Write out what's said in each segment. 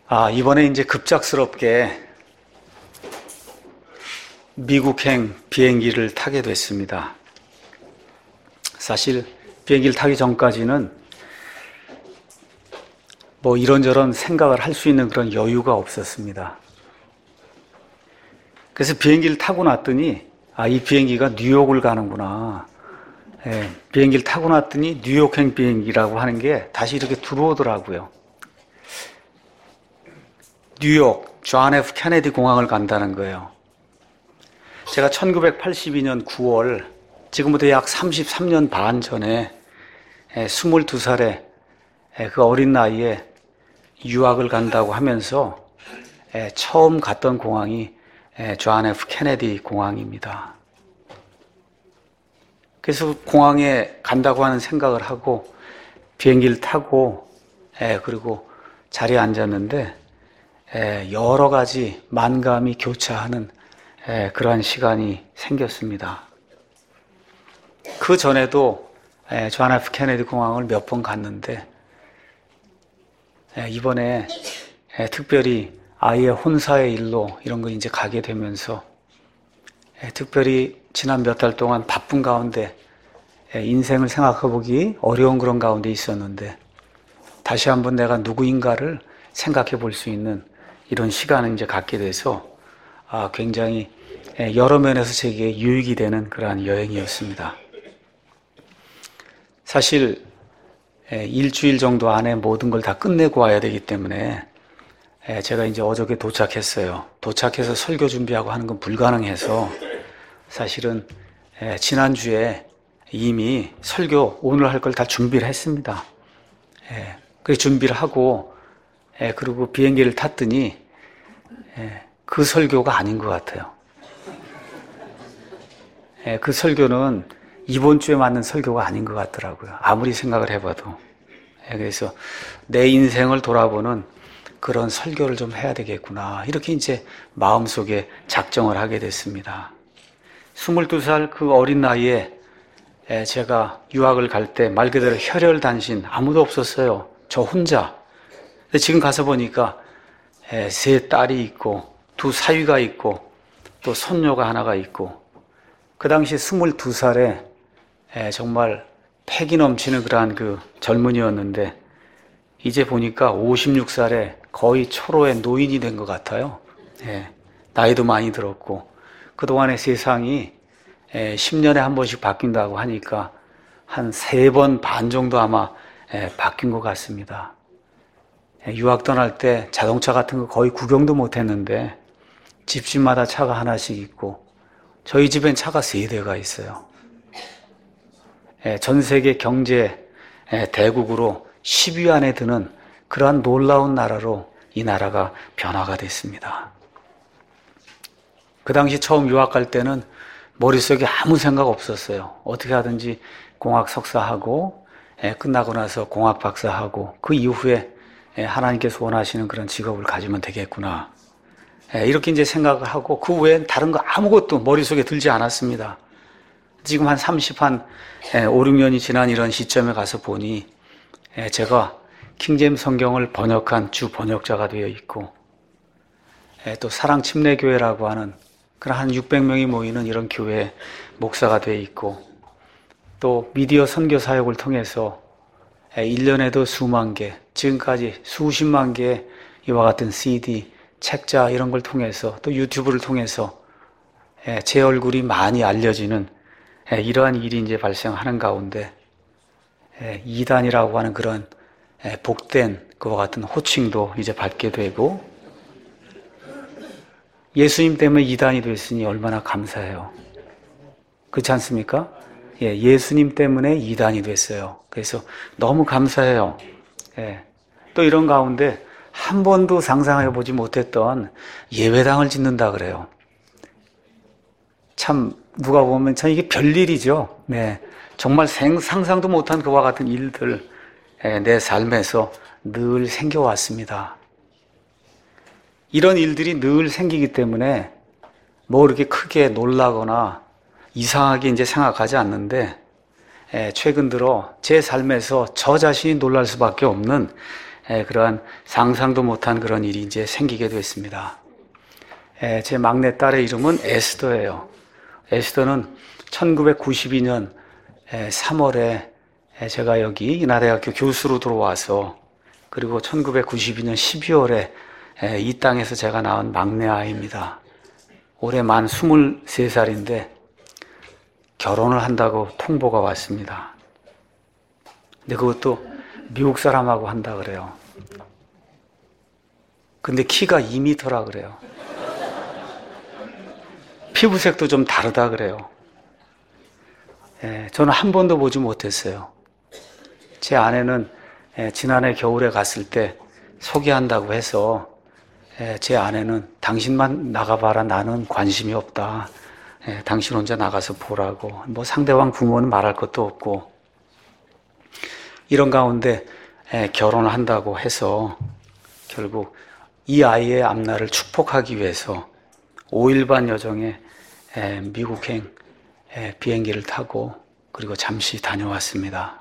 이번에 이제 급작스럽게 미국행 비행기를 타게 됐습니다. 사실 비행기를 타기 전까지는 뭐 이런저런 생각을 할 수 있는 그런 여유가 없었습니다. 그래서 비행기를 타고 났더니 이 비행기가 뉴욕을 가는구나. 비행기를 타고 났더니 뉴욕행 비행기라고 하는 게 다시 이렇게 들어오더라고요. 뉴욕 존 F 케네디 공항을 간다는 거예요. 제가 1982년 9월 지금부터 약 33년 반 전에 22살에 그 어린 나이에 유학을 간다고 하면서 처음 갔던 공항이 존 F 케네디 공항입니다. 그래서 공항에 간다고 하는 생각을 하고 비행기를 타고 그리고 자리에 앉았는데 여러 가지 만감이 교차하는 그러한 시간이 생겼습니다. 그 전에도 존 F 케네디 공항을 몇 번 갔는데 이번에 특별히 아이의 혼사의 일로 이런 거 이제 가게 되면서 특별히 지난 몇 달 동안 바쁜 가운데 인생을 생각해보기 어려운 그런 가운데 있었는데 다시 한번 내가 누구인가를 생각해 볼 수 있는 이런 시간을 이제 갖게 돼서 굉장히 여러 면에서 제게 유익이 되는 그러한 여행이었습니다. 사실 일주일 정도 안에 모든 걸 다 끝내고 와야 되기 때문에 제가 이제 어저께 도착했어요. 도착해서 설교 준비하고 하는 건 불가능해서 사실은 지난주에 이미 설교 오늘 할 걸 다 준비를 했습니다. 그래서 준비를 하고 그리고 비행기를 탔더니 그 설교가 아닌 것 같아요. 그 설교는 이번 주에 맞는 설교가 아닌 것 같더라고요. 아무리 생각을 해봐도. 그래서 내 인생을 돌아보는 그런 설교를 좀 해야 되겠구나. 이렇게 이제 마음속에 작정을 하게 됐습니다. 22살 그 어린 나이에 제가 유학을 갈 때 말 그대로 혈혈단신 아무도 없었어요. 저 혼자. 근데 지금 가서 보니까 세 딸이 있고 두 사위가 있고 또 손녀가 하나가 있고 그 당시 22살에 정말 패기 넘치는 그러한 그 젊은이였는데 이제 보니까 56살에 거의 초로의 노인이 된 것 같아요. 나이도 많이 들었고 그동안의 세상이 10년에 한 번씩 바뀐다고 하니까 한 3번 반 정도 아마 바뀐 것 같습니다. 유학 떠날 때 자동차 같은 거 거의 구경도 못 했는데 집집마다 차가 하나씩 있고 저희 집엔 차가 3대가 있어요. 전 세계 경제 대국으로 10위 안에 드는 그러한 놀라운 나라로 이 나라가 변화가 됐습니다. 그 당시 처음 유학 갈 때는 머릿속에 아무 생각 없었어요. 어떻게 하든지 공학 석사하고 끝나고 나서 공학 박사하고 그 이후에 하나님께서 원하시는 그런 직업을 가지면 되겠구나. 이렇게 이제 생각을 하고 그 외엔 다른 거 아무것도 머릿속에 들지 않았습니다. 지금 한 5, 6년이 지난 이런 시점에 가서 보니 제가 킹제임스 성경을 번역한 주 번역자가 되어 있고 또 사랑침례교회라고 하는 그런 한 600명이 모이는 이런 교회 목사가 되어 있고 또 미디어 선교 사역을 통해서 1년에도 수만 개, 지금까지 수십만 개의 이와 같은 CD, 책자 이런 걸 통해서 또 유튜브를 통해서 제 얼굴이 많이 알려지는 이러한 일이 이제 발생하는 가운데 이단이라고 하는 그런 복된 그와 같은 호칭도 이제 받게 되고 예수님 때문에 이단이 됐으니 얼마나 감사해요. 그렇지 않습니까? 예수님 때문에 이단이 됐어요. 그래서 너무 감사해요. 또 이런 가운데 한 번도 상상해보지 못했던 예배당을 짓는다 그래요. 참 누가 보면 참 이게 별일이죠. 정말 상상도 못한 그와 같은 일들 내 삶에서 늘 생겨왔습니다. 이런 일들이 늘 생기기 때문에 뭐 이렇게 크게 놀라거나 이상하게 이제 생각하지 않는데 최근 들어 제 삶에서 저 자신이 놀랄 수밖에 없는 그러한 상상도 못한 그런 일이 이제 생기게 됐습니다. 제 막내 딸의 이름은 에스더예요. 에스더는 1992년 3월에 제가 여기 인하대학교 교수로 들어와서, 그리고 1992년 12월에 이 땅에서 제가 낳은 막내 아이입니다. 올해 만 23살인데 결혼을 한다고 통보가 왔습니다. 근데 그것도 미국 사람하고 한다 그래요. 근데 키가 2m라 그래요. 피부색도 좀 다르다 그래요. 저는 한 번도 보지 못했어요. 제 아내는 지난해 겨울에 갔을 때 소개한다고 해서, 제 아내는 당신만 나가봐라, 나는 관심이 없다. 당신 혼자 나가서 보라고. 뭐 상대방 부모는 말할 것도 없고, 이런 가운데 결혼을 한다고 해서 결국 이 아이의 앞날을 축복하기 위해서 5일 반 여정의 미국행 비행기를 타고 그리고 잠시 다녀왔습니다.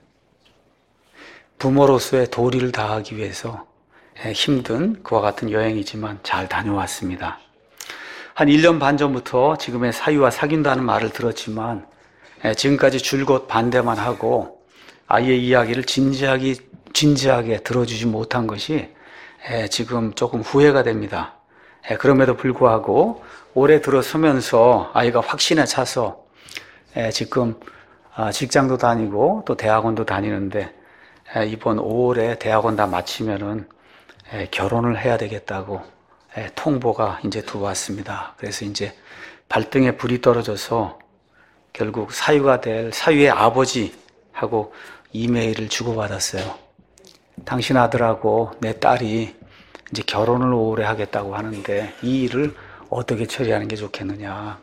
부모로서의 도리를 다하기 위해서 힘든 그와 같은 여행이지만 잘 다녀왔습니다. 한 1년 반 전부터 지금의 사위와 사귄다는 말을 들었지만 지금까지 줄곧 반대만 하고 아이의 이야기를 진지하게 들어주지 못한 것이 지금 조금 후회가 됩니다. 그럼에도 불구하고 올해 들어서면서 아이가 확신에 차서 지금 직장도 다니고 또 대학원도 다니는데, 이번 5월에 대학원 다 마치면은 결혼을 해야 되겠다고 통보가 이제 들어왔습니다. 그래서 이제 발등에 불이 떨어져서 결국 사위가 될 사위의 아버지하고 이메일을 주고받았어요. 당신 아들하고 내 딸이 이제 결혼을 5월에 하겠다고 하는데 이 일을 어떻게 처리하는 게 좋겠느냐.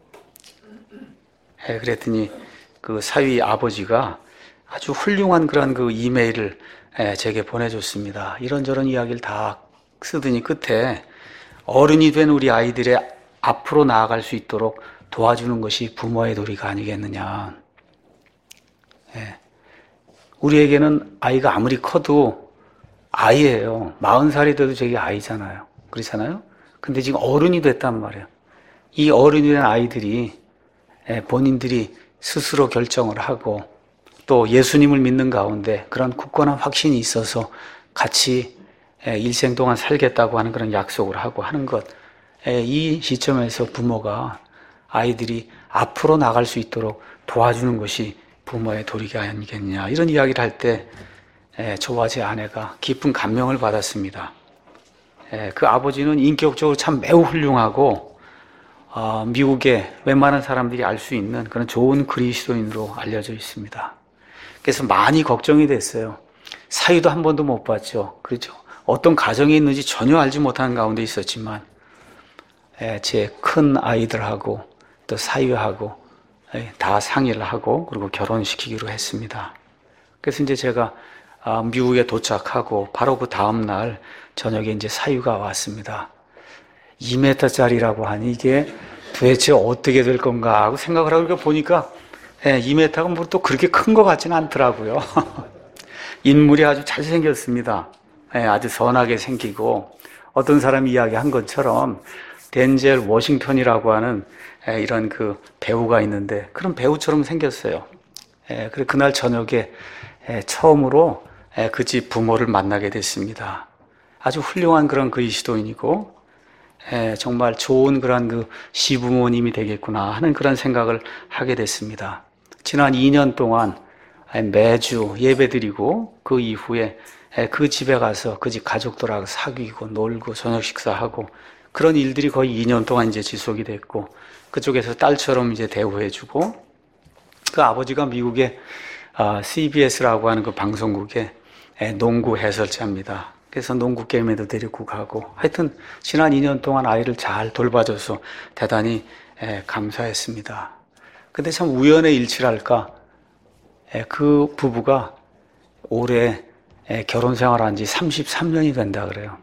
그랬더니 그 사위 아버지가 아주 훌륭한 그런 그 이메일을 제게 보내줬습니다. 이런저런 이야기를 다 쓰더니 끝에 어른이 된 우리 아이들의 앞으로 나아갈 수 있도록 도와주는 것이 부모의 도리가 아니겠느냐. 우리에게는 아이가 아무리 커도 아이예요. 40살이 돼도 저게 아이잖아요. 그렇잖아요? 근데 지금 어른이 됐단 말이에요. 이 어른이 된 아이들이 본인들이 스스로 결정을 하고 또 예수님을 믿는 가운데 그런 굳건한 확신이 있어서 같이 일생 동안 살겠다고 하는 그런 약속을 하고 하는 것, 이 시점에서 부모가 아이들이 앞으로 나갈 수 있도록 도와주는 것이 부모의 도리가 아니겠냐, 이런 이야기를 할 때 저와 제 아내가 깊은 감명을 받았습니다. 그 아버지는 인격적으로 참 매우 훌륭하고 미국의 웬만한 사람들이 알 수 있는 그런 좋은 그리스도인으로 알려져 있습니다. 그래서 많이 걱정이 됐어요. 사위도 한 번도 못 봤죠. 그렇죠? 어떤 가정이 있는지 전혀 알지 못하는 가운데 있었지만 제 큰 아이들하고 또 사위하고 다 상의를 하고 그리고 결혼시키기로 했습니다. 그래서 이제 제가 미국에 도착하고 바로 그 다음 날 저녁에 이제 사위가 왔습니다. 2m짜리라고 하니 이게 도대체 어떻게 될 건가 하고 생각을 하고 보니까 2m가 뭐 또 그렇게 큰 것 같지는 않더라고요. 인물이 아주 잘생겼습니다. 아주 선하게 생기고, 어떤 사람이 이야기한 것처럼 덴젤 워싱턴이라고 하는 이런 그 배우가 있는데 그런 배우처럼 생겼어요. 그래 그날 저녁에 처음으로 그 집 부모를 만나게 됐습니다. 아주 훌륭한 그런 그리스도인이고 정말 좋은 그런 그 시부모님이 되겠구나 하는 그런 생각을 하게 됐습니다. 지난 2년 동안 매주 예배드리고 그 이후에 그 집에 가서 그 집 가족들하고 사귀고 놀고 저녁 식사하고 그런 일들이 거의 2년 동안 이제 지속이 됐고, 그쪽에서 딸처럼 이제 대우해주고, 그 아버지가 미국의 CBS라고 하는 그 방송국의 농구 해설자입니다. 그래서 농구 게임에도 데리고 가고, 하여튼 지난 2년 동안 아이를 잘 돌봐줘서 대단히 감사했습니다. 근데 참 우연의 일치랄까, 그 부부가 올해 결혼 생활한 지 33년이 된다 그래요.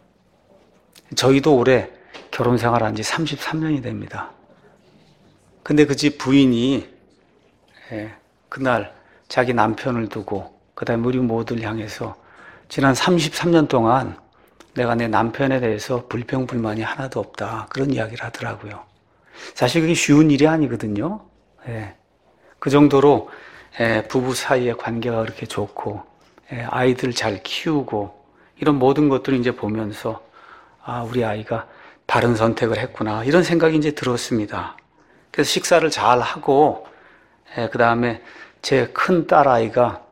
저희도 올해 결혼 생활한 지 33년이 됩니다. 근데 그 집 부인이 그날 자기 남편을 두고 그다음에 우리 모두를 향해서 지난 33년 동안 내가 내 남편에 대해서 불평불만이 하나도 없다. 그런 이야기를 하더라고요. 사실 그게 쉬운 일이 아니거든요. 예. 그 정도로 부부 사이의 관계가 그렇게 좋고 아이들 잘 키우고 이런 모든 것들을 이제 보면서 우리 아이가 바른 선택을 했구나 이런 생각이 이제 들었습니다. 그래서 식사를 잘 하고 그 다음에 제 큰 딸아이가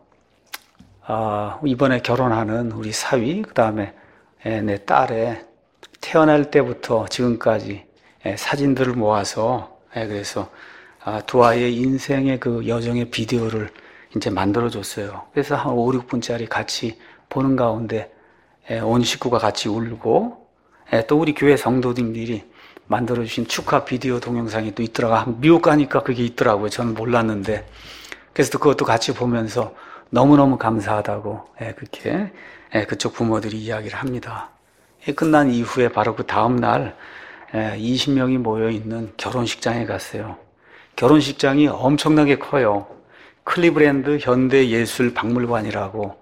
이번에 결혼하는 우리 사위 그 다음에 내 딸의 태어날 때부터 지금까지 사진들을 모아서 그래서 두 아이의 인생의 그 여정의 비디오를 이제 만들어줬어요. 그래서 한 5, 6분짜리 같이 보는 가운데 온 식구가 같이 울고 또 우리 교회 성도님들이 만들어주신 축하 비디오 동영상이 또 있더라고요. 미국 가니까 그게 있더라고요. 저는 몰랐는데. 그래서 또 그것도 같이 보면서 너무너무 감사하다고 그렇게 그쪽 부모들이 이야기를 합니다. 끝난 이후에 바로 그 다음 날 20명이 모여있는 결혼식장에 갔어요. 결혼식장이 엄청나게 커요. 클리브랜드 현대예술박물관이라고.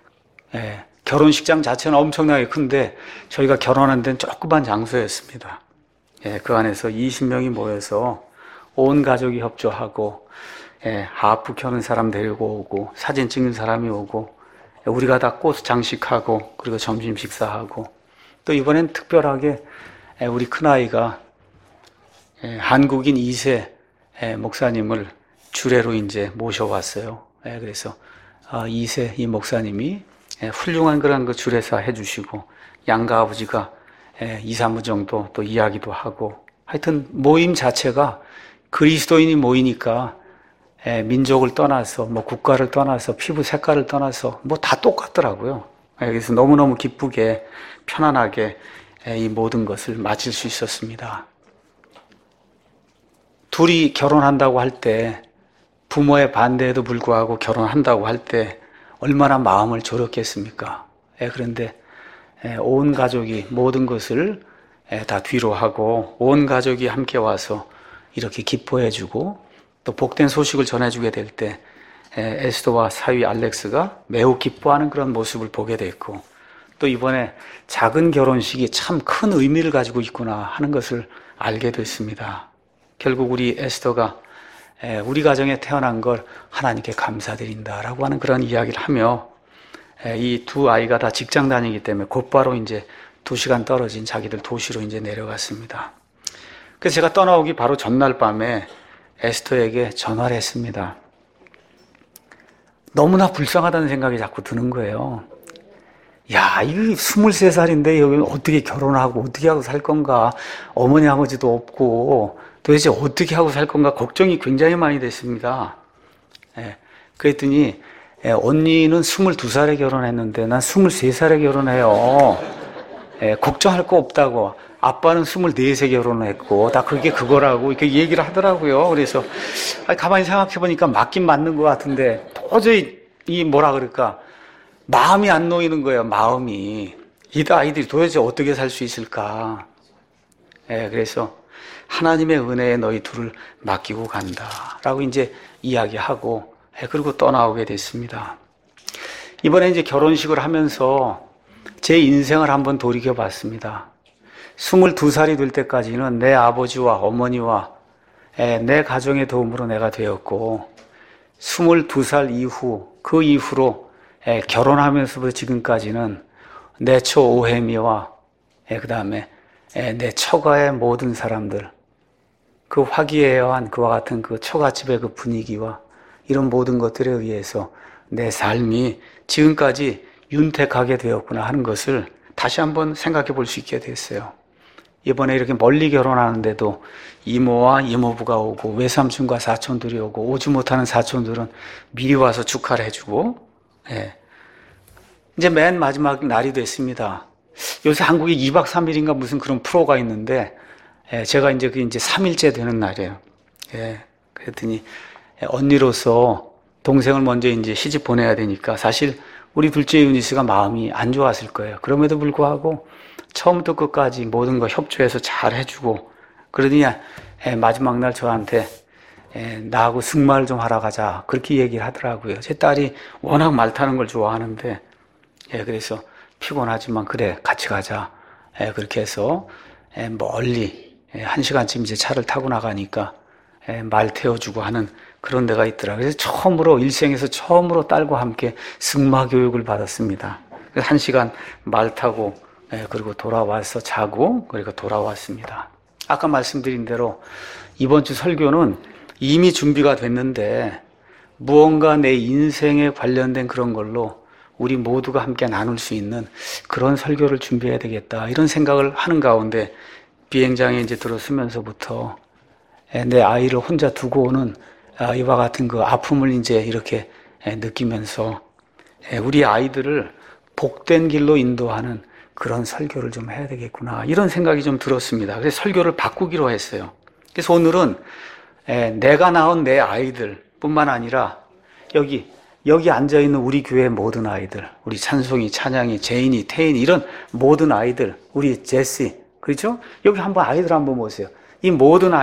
결혼식장 자체는 엄청나게 큰데 저희가 결혼한 데는 조그만 장소였습니다. 그 안에서 20명이 모여서 온 가족이 협조하고 하프 켜는 사람 데리고 오고 사진 찍는 사람이 오고 우리가 다 꽃 장식하고 그리고 점심 식사하고 또 이번엔 특별하게 우리 큰아이가 한국인 2세 목사님을 주례로 이제 모셔왔어요. 그래서 2세 이 목사님이 훌륭한 그런 그 주례사 해주시고 양가 아버지가 2, 3분 정도 또 이야기도 하고 하여튼 모임 자체가 그리스도인이 모이니까 민족을 떠나서 뭐 국가를 떠나서 피부 색깔을 떠나서 뭐 다 똑같더라고요. 그래서 너무너무 기쁘게 편안하게 이 모든 것을 마칠 수 있었습니다. 둘이 결혼한다고 할 때 부모의 반대에도 불구하고 결혼한다고 할 때 얼마나 마음을 졸였겠습니까? 그런데 온 가족이 모든 것을 다 뒤로 하고 온 가족이 함께 와서 이렇게 기뻐해주고 또 복된 소식을 전해주게 될 때 에스더와 사위 알렉스가 매우 기뻐하는 그런 모습을 보게 됐고 또 이번에 작은 결혼식이 참 큰 의미를 가지고 있구나 하는 것을 알게 됐습니다. 결국 우리 에스더가 우리 가정에 태어난 걸 하나님께 감사드린다라고 하는 그런 이야기를 하며 이 두 아이가 다 직장 다니기 때문에 곧바로 이제 2시간 떨어진 자기들 도시로 이제 내려갔습니다. 그래서 제가 떠나오기 바로 전날 밤에 에스더에게 전화를 했습니다. 너무나 불쌍하다는 생각이 자꾸 드는 거예요. 야, 이거 23살인데 여기 어떻게 결혼하고 어떻게 하고 살 건가? 어머니 아버지도 없고 도대체 어떻게 하고 살 건가? 걱정이 굉장히 많이 됐습니다. 그랬더니 언니는 22살에 결혼했는데 난 23살에 결혼해요. 걱정할 거 없다고. 아빠는 24세 결혼을 했고 다 그게 그거라고 이렇게 얘기를 하더라고요. 그래서 가만히 생각해 보니까 맞긴 맞는 것 같은데 도저히 이 뭐라 그럴까 마음이 안 놓이는 거예요. 마음이 이 아이들이 도대체 어떻게 살 수 있을까. 그래서 하나님의 은혜에 너희 둘을 맡기고 간다라고 이제 이야기하고 그리고 떠나오게 됐습니다. 이번에 이제 결혼식을 하면서 제 인생을 한번 돌이켜 봤습니다. 22살이 될 때까지는 내 아버지와 어머니와 내 가정의 도움으로 내가 되었고 22살 이후 그 이후로 결혼하면서부터 지금까지는 내 처 오해미와 그 다음에 내 처가의 모든 사람들 그 화기애애한 그와 같은 그 처갓집의 그 분위기와 이런 모든 것들에 의해서 내 삶이 지금까지 윤택하게 되었구나 하는 것을 다시 한번 생각해 볼 수 있게 됐어요. 이번에 이렇게 멀리 결혼하는데도 이모와 이모부가 오고 외삼촌과 사촌들이 오고 오지 못하는 사촌들은 미리 와서 축하를 해주고 이제 맨 마지막 날이 됐습니다. 요새 한국에 2박 3일인가 무슨 그런 프로가 있는데 제가 이제 그게 이제 3일째 되는 날이에요. 그랬더니 언니로서 동생을 먼저 이제 시집 보내야 되니까 사실 우리 둘째 유니스가 마음이 안 좋았을 거예요. 그럼에도 불구하고 처음부터 끝까지 모든 거 협조해서 잘 해주고 그러더니 마지막 날 저한테 나하고 승마를 좀 하러 가자 그렇게 얘기를 하더라고요. 제 딸이 워낙 말 타는 걸 좋아하는데 그래서 피곤하지만 그래 같이 가자. 그렇게 해서 멀리 1시간쯤 이제 차를 타고 나가니까 말 태워주고 하는 그런 데가 있더라고요. 그래서 일생에서 처음으로 딸과 함께 승마 교육을 받았습니다. 그래서 1시간 말 타고 그리고 돌아와서 자고 그리고 돌아왔습니다. 아까 말씀드린 대로 이번 주 설교는 이미 준비가 됐는데 무언가 내 인생에 관련된 그런 걸로 우리 모두가 함께 나눌 수 있는 그런 설교를 준비해야 되겠다 이런 생각을 하는 가운데 비행장에 이제 들어서면서부터 내 아이를 혼자 두고 오는 이와 같은 그 아픔을 이제 이렇게 느끼면서 우리 아이들을 복된 길로 인도하는 그런 설교를 좀 해야 되겠구나 이런 생각이 좀 들었습니다. 그래서 설교를 바꾸기로 했어요. 그래서 오늘은 내가 낳은 내 아이들 뿐만 아니라 여기 앉아있는 우리 교회 모든 아이들, 우리 찬송이, 찬양이, 제인이, 태인이 이런 모든 아이들, 우리 제시, 그렇죠? 여기 한번 아이들 한번 보세요. 이 모든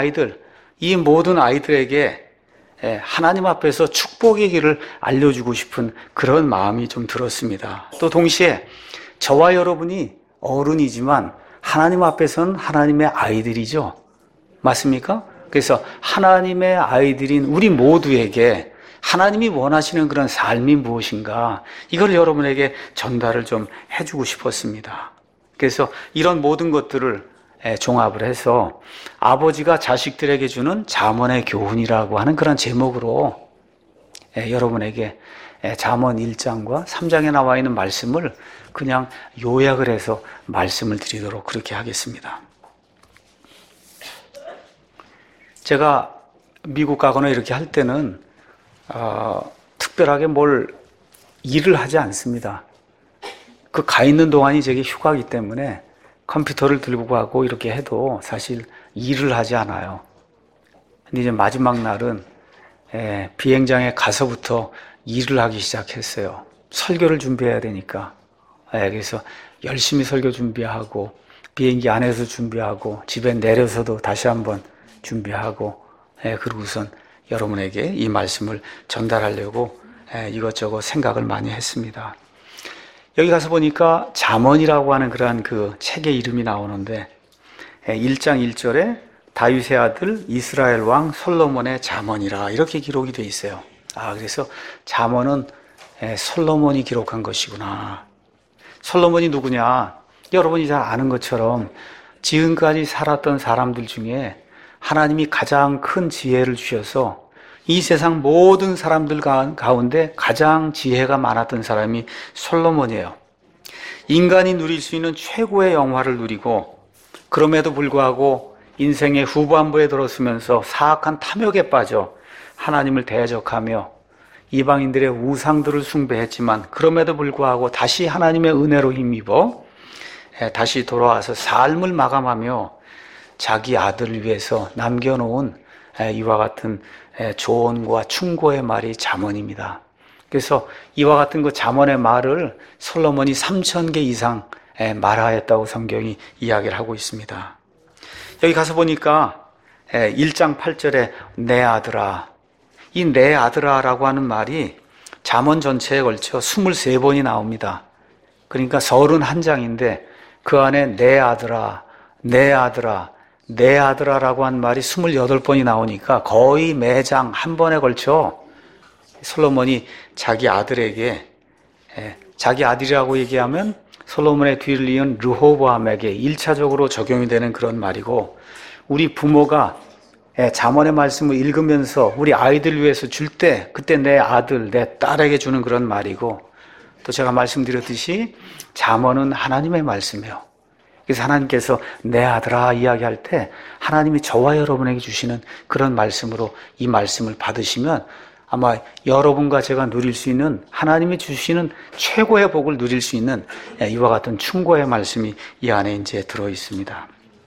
아이들에게 하나님 앞에서 축복의 길을 알려주고 싶은 그런 마음이 좀 들었습니다. 또 동시에 저와 여러분이 어른이지만 하나님 앞에서는 하나님의 아이들이죠. 맞습니까? 그래서 하나님의 아이들인 우리 모두에게 하나님이 원하시는 그런 삶이 무엇인가 이걸 여러분에게 전달을 좀 해주고 싶었습니다. 그래서 이런 모든 것들을 종합을 해서 아버지가 자식들에게 주는 잠언의 교훈이라고 하는 그런 제목으로 여러분에게 잠언 1장과 3장에 나와 있는 말씀을 그냥 요약을 해서 말씀을 드리도록 그렇게 하겠습니다. 제가 미국 가거나 이렇게 할 때는 특별하게 뭘 일을 하지 않습니다. 그 가 있는 동안이 제게 휴가이기 때문에 컴퓨터를 들고 가고 이렇게 해도 사실 일을 하지 않아요. 근데 이제 마지막 날은 비행장에 가서부터 일을 하기 시작했어요. 설교를 준비해야 되니까. 그래서 열심히 설교 준비하고 비행기 안에서 준비하고 집에 내려서도 다시 한번 준비하고 그러고선 여러분에게 이 말씀을 전달하려고 이것저것 생각을 많이 했습니다. 여기 가서 보니까 잠언이라고 하는 그러한 그 책의 이름이 나오는데 1장 1절에 다윗의 아들 이스라엘 왕 솔로몬의 잠언이라 이렇게 기록이 되어 있어요. 그래서 잠언은 솔로몬이 기록한 것이구나. 솔로몬이 누구냐? 여러분이 잘 아는 것처럼 지금까지 살았던 사람들 중에 하나님이 가장 큰 지혜를 주셔서 이 세상 모든 사람들 가운데 가장 지혜가 많았던 사람이 솔로몬이에요. 인간이 누릴 수 있는 최고의 영화를 누리고 그럼에도 불구하고 인생의 후반부에 들어서면서 사악한 탐욕에 빠져 하나님을 대적하며 이방인들의 우상들을 숭배했지만 그럼에도 불구하고 다시 하나님의 은혜로 힘입어 다시 돌아와서 삶을 마감하며 자기 아들을 위해서 남겨놓은 이와 같은 조언과 충고의 말이 잠언입니다. 그래서 이와 같은 그 잠언의 말을 솔로몬이 3,000개 이상 말하였다고 성경이 이야기를 하고 있습니다. 여기 가서 보니까 1장 8절에 내 아들아, 이 내 아들아라고 하는 말이 잠언 전체에 걸쳐 23번이 나옵니다. 그러니까 31장인데 그 안에 내 아들아, 내 아들아, 내 아들아라고 한 말이 28번이 나오니까 거의 매장 한 번에 걸쳐 솔로몬이 자기 아들에게, 자기 아들이라고 얘기하면 솔로몬의 뒤를 이은 르호보암에게 1차적으로 적용이 되는 그런 말이고, 우리 부모가 잠언의 말씀을 읽으면서 우리 아이들 위해서 줄 때 그때 내 아들, 내 딸에게 주는 그런 말이고, 또 제가 말씀드렸듯이 잠언은 하나님의 말씀이에요. 그래서 하나님께서 내 아들아 이야기할 때 하나님이 저와 여러분에게 주시는 그런 말씀으로 이 말씀을 받으시면 아마 여러분과 제가 누릴 수 있는, 하나님이 주시는 최고의 복을 누릴 수 있는 이와 같은 충고의 말씀이 이 안에 이제 들어 있습니다.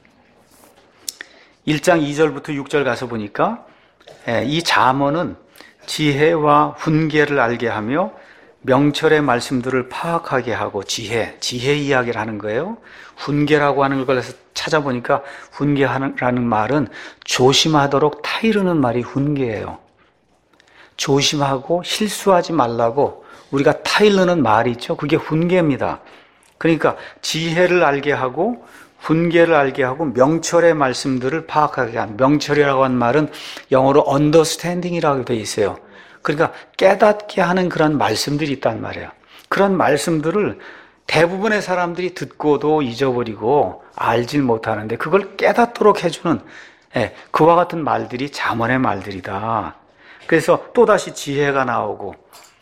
1장 2절부터 6절 가서 보니까 이 잠언은 지혜와 훈계를 알게 하며 명철의 말씀들을 파악하게 하고, 지혜 이야기를 하는 거예요. 훈계라고 하는 걸 찾아보니까 훈계라는 말은 조심하도록 타이르는 말이 훈계예요. 조심하고 실수하지 말라고 우리가 타일르는 말이 있죠. 그게 훈계입니다. 그러니까 지혜를 알게 하고 훈계를 알게 하고 명철의 말씀들을 파악하게 한, 명철이라고 한 말은 영어로 understanding이라고 되어 있어요. 그러니까 깨닫게 하는 그런 말씀들이 있단 말이에요. 그런 말씀들을 대부분의 사람들이 듣고도 잊어버리고 알질 못하는데 그걸 깨닫도록 해주는 그와 같은 말들이 잠언의 말들이다. 그래서 또다시 지혜가 나오고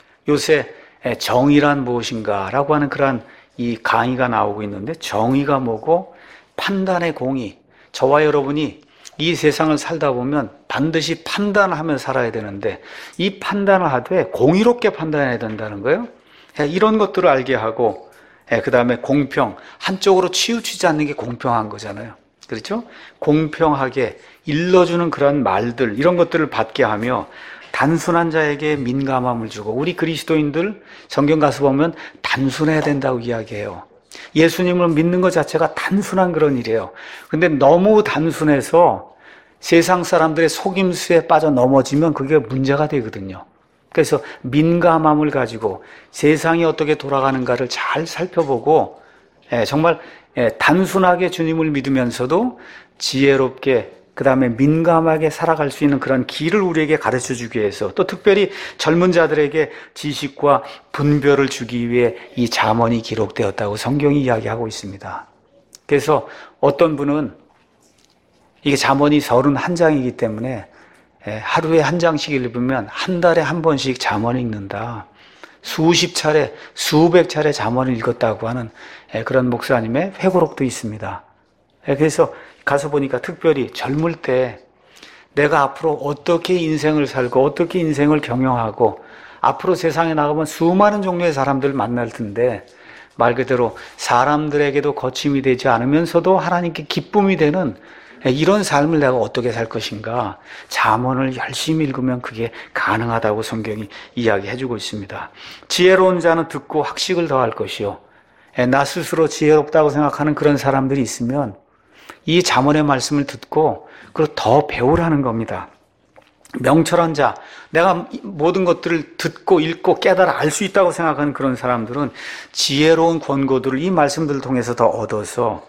요새 정의란 무엇인가 라고 하는 그런 이 강의가 나오고 있는데, 정의가 뭐고 판단의 공의. 저와 여러분이 이 세상을 살다 보면 반드시 판단을 하며 살아야 되는데 이 판단을 하되 공의롭게 판단해야 된다는 거예요. 이런 것들을 알게 하고, 그 다음에 공평, 한쪽으로 치우치지 않는 게 공평한 거잖아요. 그렇죠? 공평하게 일러주는 그런 말들, 이런 것들을 받게 하며 단순한 자에게 민감함을 주고, 우리 그리스도인들 성경 가서 보면 단순해야 된다고 이야기해요. 예수님을 믿는 것 자체가 단순한 그런 일이에요. 근데 너무 단순해서 세상 사람들의 속임수에 빠져 넘어지면 그게 문제가 되거든요. 그래서 민감함을 가지고 세상이 어떻게 돌아가는가를 잘 살펴보고 정말 단순하게 주님을 믿으면서도 지혜롭게, 그 다음에 민감하게 살아갈 수 있는 그런 길을 우리에게 가르쳐 주기 위해서, 또 특별히 젊은 자들에게 지식과 분별을 주기 위해 이 잠언이 기록되었다고 성경이 이야기하고 있습니다. 그래서 어떤 분은 이게 잠언이 31장이기 때문에 하루에 한 장씩 읽으면 한 달에 한 번씩 잠언을 읽는다. 수십 차례, 수백 차례 잠언을 읽었다고 하는 그런 목사님의 회고록도 있습니다. 그래서 가서 보니까 특별히 젊을 때 내가 앞으로 어떻게 인생을 살고 어떻게 인생을 경영하고 앞으로 세상에 나가면 수많은 종류의 사람들을 만날 텐데 말 그대로 사람들에게도 거침이 되지 않으면서도 하나님께 기쁨이 되는 이런 삶을 내가 어떻게 살 것인가, 잠언을 열심히 읽으면 그게 가능하다고 성경이 이야기해주고 있습니다. 지혜로운 자는 듣고 학식을 더할 것이요, 나 스스로 지혜롭다고 생각하는 그런 사람들이 있으면 이 잠언의 말씀을 듣고 그리고 더 배우라는 겁니다. 명철한 자, 내가 모든 것들을 듣고 읽고 깨달아 알 수 있다고 생각하는 그런 사람들은 지혜로운 권고들을 이 말씀들을 통해서 더 얻어서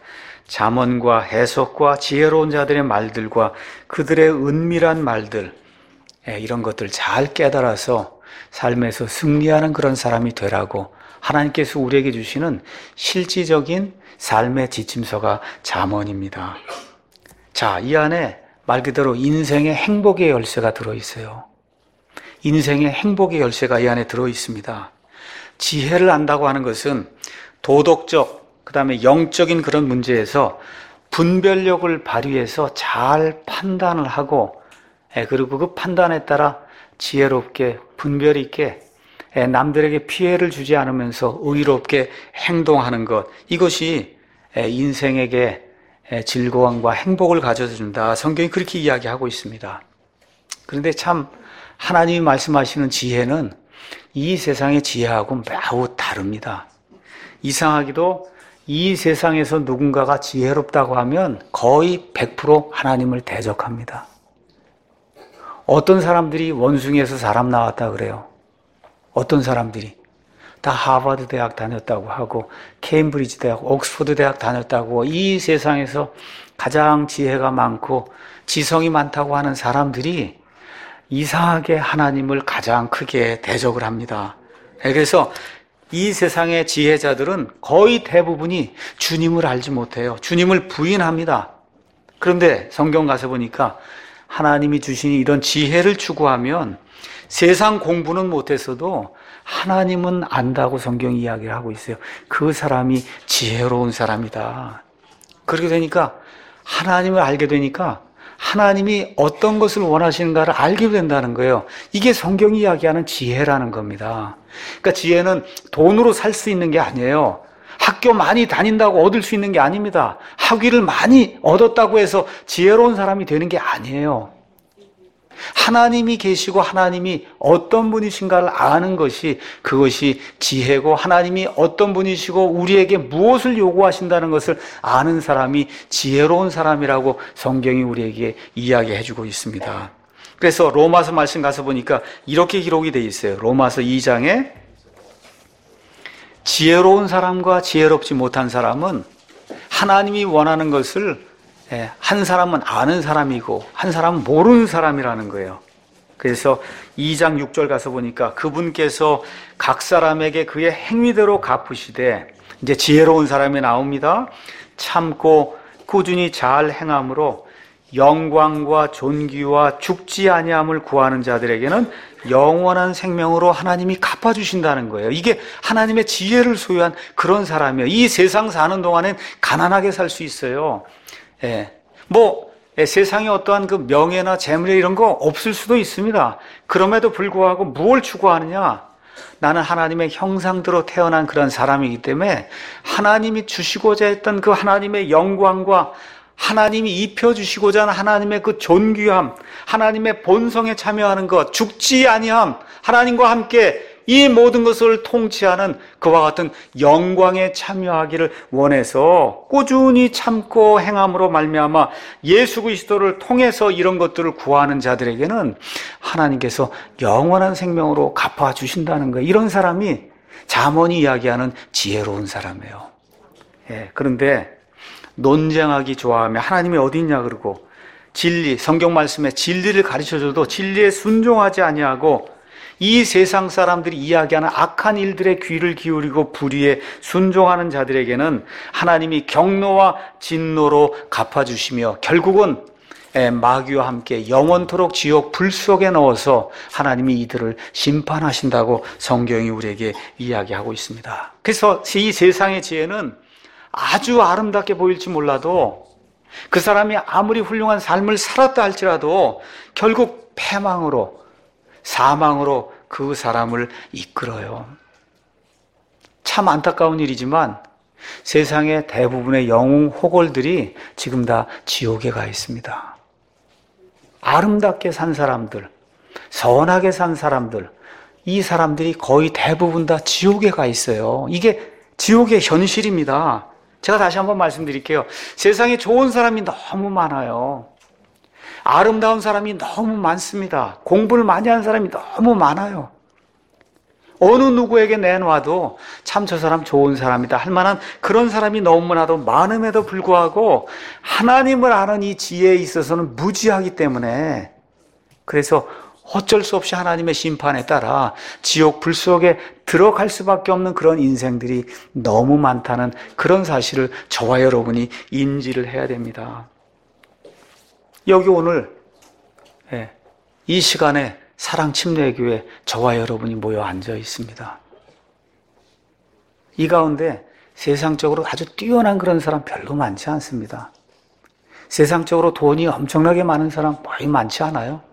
잠언과 해석과 지혜로운 자들의 말들과 그들의 은밀한 말들, 이런 것들 잘 깨달아서 삶에서 승리하는 그런 사람이 되라고 하나님께서 우리에게 주시는 실질적인 삶의 지침서가 잠언입니다. 자, 이 안에 말 그대로 인생의 행복의 열쇠가 들어있어요. 인생의 행복의 열쇠가 이 안에 들어있습니다. 지혜를 안다고 하는 것은 도덕적, 그 다음에 영적인 그런 문제에서 분별력을 발휘해서 잘 판단을 하고, 그리고 그 판단에 따라 지혜롭게 분별 있게 남들에게 피해를 주지 않으면서 의롭게 행동하는 것, 이것이 인생에게 즐거움과 행복을 가져준다. 성경이 그렇게 이야기하고 있습니다. 그런데 참 하나님이 말씀하시는 지혜는 이 세상의 지혜하고 매우 다릅니다. 이상하게도 이 세상에서 누군가가 지혜롭다고 하면 거의 100% 하나님을 대적합니다. 어떤 사람들이 원숭이에서 사람 나왔다 그래요. 어떤 사람들이 다 하버드 대학 다녔다고 하고 케임브리지 대학, 옥스퍼드 대학 다녔다고, 이 세상에서 가장 지혜가 많고 지성이 많다고 하는 사람들이 이상하게 하나님을 가장 크게 대적을 합니다. 그래서 이 세상의 지혜자들은 거의 대부분이 주님을 알지 못해요. 주님을 부인합니다. 그런데 성경 가서 보니까 하나님이 주신 이런 지혜를 추구하면 세상 공부는 못했어도 하나님은 안다고 성경이 이야기를 하고 있어요. 그 사람이 지혜로운 사람이다. 그렇게 되니까 하나님을 알게 되니까 하나님이 어떤 것을 원하시는가를 알게 된다는 거예요. 이게 성경이 이야기하는 지혜라는 겁니다. 그러니까 지혜는 돈으로 살 수 있는 게 아니에요. 학교 많이 다닌다고 얻을 수 있는 게 아닙니다. 학위를 많이 얻었다고 해서 지혜로운 사람이 되는 게 아니에요. 하나님이 계시고 하나님이 어떤 분이신가를 아는 것이, 그것이 지혜고, 하나님이 어떤 분이시고 우리에게 무엇을 요구하신다는 것을 아는 사람이 지혜로운 사람이라고 성경이 우리에게 이야기해 주고 있습니다. 그래서 로마서 말씀 가서 보니까 이렇게 기록이 되어 있어요. 로마서 2장에 지혜로운 사람과 지혜롭지 못한 사람은 하나님이 원하는 것을 한 사람은 아는 사람이고 한 사람은 모르는 사람이라는 거예요. 그래서 2장 6절 가서 보니까 그분께서 각 사람에게 그의 행위대로 갚으시되, 이제 지혜로운 사람이 나옵니다. 참고 꾸준히 잘 행함으로 영광과 존귀와 죽지 아니함을 구하는 자들에게는 영원한 생명으로 하나님이 갚아주신다는 거예요. 이게 하나님의 지혜를 소유한 그런 사람이에요. 이 세상 사는 동안엔 가난하게 살 수 있어요. 세상에 어떠한 그 명예나 재물에 이런 거 없을 수도 있습니다. 그럼에도 불구하고 무엇을 추구하느냐? 나는 하나님의 형상대로 태어난 그런 사람이기 때문에 하나님이 주시고자 했던 그 하나님의 영광과 하나님이 입혀주시고자 하는 하나님의 그 존귀함, 하나님의 본성에 참여하는 것, 죽지 아니함, 하나님과 함께 이 모든 것을 통치하는 그와 같은 영광에 참여하기를 원해서 꾸준히 참고 행함으로 말미암아 예수 그리스도를 통해서 이런 것들을 구하는 자들에게는 하나님께서 영원한 생명으로 갚아주신다는 거예요. 이런 사람이 잠언이 이야기하는 지혜로운 사람이에요. 그런데 논쟁하기 좋아하며 하나님이 어디 있냐 그러고 진리, 성경 말씀에 진리를 가르쳐줘도 진리에 순종하지 아니하고 이 세상 사람들이 이야기하는 악한 일들에 귀를 기울이고 불의에 순종하는 자들에게는 하나님이 경노와 진노로 갚아주시며 결국은 마귀와 함께 영원토록 지옥 불 속에 넣어서 하나님이 이들을 심판하신다고 성경이 우리에게 이야기하고 있습니다. 그래서 이 세상의 지혜는 아주 아름답게 보일지 몰라도 그 사람이 아무리 훌륭한 삶을 살았다 할지라도 결국 패망으로, 사망으로 그 사람을 이끌어요. 참 안타까운 일이지만 세상의 대부분의 영웅 호걸들이 지금 다 지옥에 가 있습니다. 아름답게 산 사람들, 선하게 산 사람들, 이 사람들이 거의 대부분 다 지옥에 가 있어요. 이게 지옥의 현실입니다. 제가 다시 한번 말씀드릴게요. 세상에 좋은 사람이 너무 많아요. 아름다운 사람이 너무 많습니다. 공부를 많이 한 사람이 너무 많아요. 어느 누구에게 내놔도 참 저 사람 좋은 사람이다 할 만한 그런 사람이 너무나도 많음에도 불구하고 하나님을 아는 이 지혜에 있어서는 무지하기 때문에, 그래서 어쩔 수 없이 하나님의 심판에 따라 지옥 불 속에 들어갈 수밖에 없는 그런 인생들이 너무 많다는 그런 사실을 저와 여러분이 인지를 해야 됩니다. 여기 오늘 이 시간에 사랑침례교회 저와 여러분이 모여 앉아 있습니다. 이 가운데 세상적으로 아주 뛰어난 그런 사람 별로 많지 않습니다. 세상적으로 돈이 엄청나게 많은 사람 거의 많지 않아요.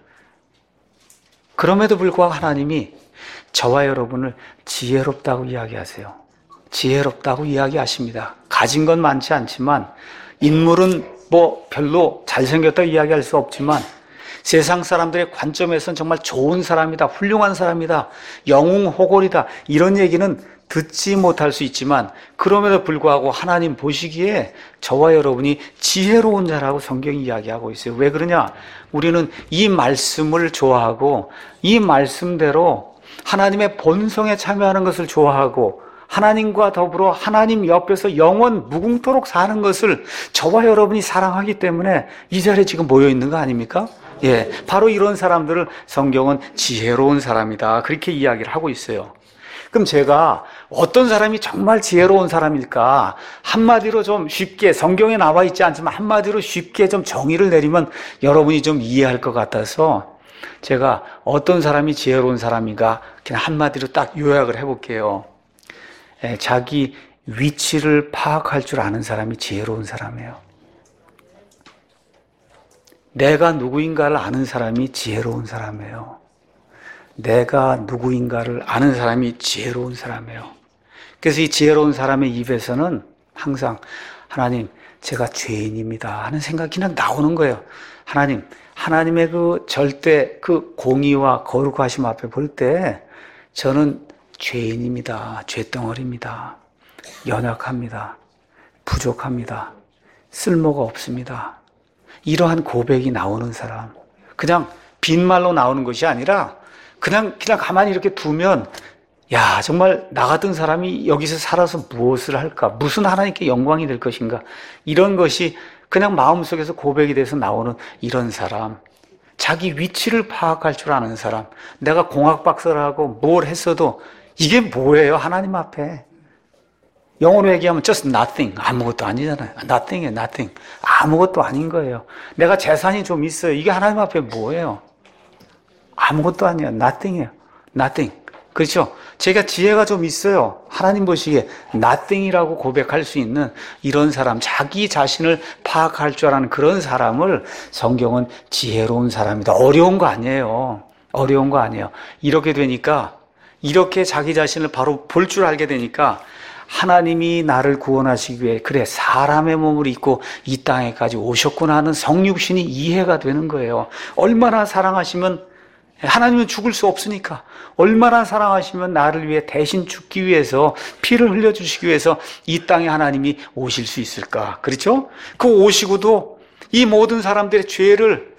그럼에도 불구하고 하나님이 저와 여러분을 지혜롭다고 이야기하세요. 지혜롭다고 이야기하십니다. 가진 건 많지 않지만, 인물은 별로 잘생겼다고 이야기할 수 없지만, 세상 사람들의 관점에서는 정말 좋은 사람이다, 훌륭한 사람이다, 영웅 호골이다, 이런 얘기는 듣지 못할 수 있지만, 그럼에도 불구하고 하나님 보시기에 저와 여러분이 지혜로운 자라고 성경이 이야기하고 있어요. 왜 그러냐? 우리는 이 말씀을 좋아하고 이 말씀대로 하나님의 본성에 참여하는 것을 좋아하고 하나님과 더불어 하나님 옆에서 영원 무궁토록 사는 것을 저와 여러분이 사랑하기 때문에 이 자리에 지금 모여 있는 거 아닙니까? 바로 이런 사람들을 성경은 지혜로운 사람이다, 그렇게 이야기를 하고 있어요. 그럼 제가 어떤 사람이 정말 지혜로운 사람일까? 한마디로 좀 쉽게, 성경에 나와 있지 않지만 한마디로 쉽게 좀 정의를 내리면 여러분이 좀 이해할 것 같아서 제가 어떤 사람이 지혜로운 사람인가 그냥 한마디로 딱 요약을 해볼게요. 자기 위치를 파악할 줄 아는 사람이 지혜로운 사람이에요. 내가 누구인가를 아는 사람이 지혜로운 사람이에요. 내가 누구인가를 아는 사람이 지혜로운 사람이에요. 그래서 이 지혜로운 사람의 입에서는 항상 하나님, 제가 죄인입니다 하는 생각이 그냥 나오는 거예요. 하나님, 하나님의 그 절대 그 공의와 거룩하심 앞에 볼 때 저는 죄인입니다. 죄덩어리입니다. 연약합니다. 부족합니다. 쓸모가 없습니다. 이러한 고백이 나오는 사람, 그냥 빈말로 나오는 것이 아니라 그냥 가만히 이렇게 두면 야, 정말 나 같은 사람이 여기서 살아서 무엇을 할까? 무슨 하나님께 영광이 될 것인가? 이런 것이 그냥 마음속에서 고백이 돼서 나오는 이런 사람. 자기 위치를 파악할 줄 아는 사람. 내가 공학 박사를 하고 뭘 했어도 이게 뭐예요? 하나님 앞에. 영어로 얘기하면 just nothing. 아무것도 아니잖아요. nothing이에요, nothing. 아무것도 아닌 거예요. 내가 재산이 좀 있어요. 이게 하나님 앞에 뭐예요? 아무것도 아니에요. nothing이에요. nothing. 그렇죠? 제가 지혜가 좀 있어요. 하나님 보시기에 nothing이라고 고백할 수 있는 이런 사람, 자기 자신을 파악할 줄 아는 그런 사람을 성경은 지혜로운 사람이다. 어려운 거 아니에요. 어려운 거 아니에요. 이렇게 되니까, 이렇게 자기 자신을 바로 볼 줄 알게 되니까 하나님이 나를 구원하시기 위해 그래 사람의 몸을 입고 이 땅에까지 오셨구나 하는 성육신이 이해가 되는 거예요. 얼마나 사랑하시면, 하나님은 죽을 수 없으니까 얼마나 사랑하시면 나를 위해 대신 죽기 위해서 피를 흘려주시기 위해서 이 땅에 하나님이 오실 수 있을까? 그렇죠? 그 오시고도 이 모든 사람들의 죄를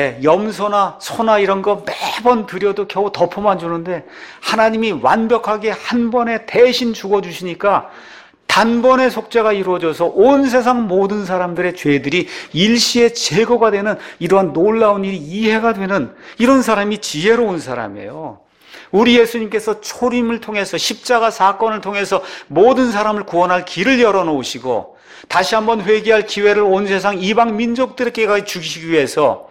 염소나 소나 이런 거 매번 드려도 겨우 덮어만 주는데 하나님이 완벽하게 한 번에 대신 죽어주시니까 단번에 속죄가 이루어져서 온 세상 모든 사람들의 죄들이 일시에 제거가 되는 이러한 놀라운 일이 이해가 되는 이런 사람이 지혜로운 사람이에요. 우리 예수님께서 초림을 통해서 십자가 사건을 통해서 모든 사람을 구원할 길을 열어놓으시고 다시 한번 회개할 기회를 온 세상 이방 민족들에게 주시기 위해서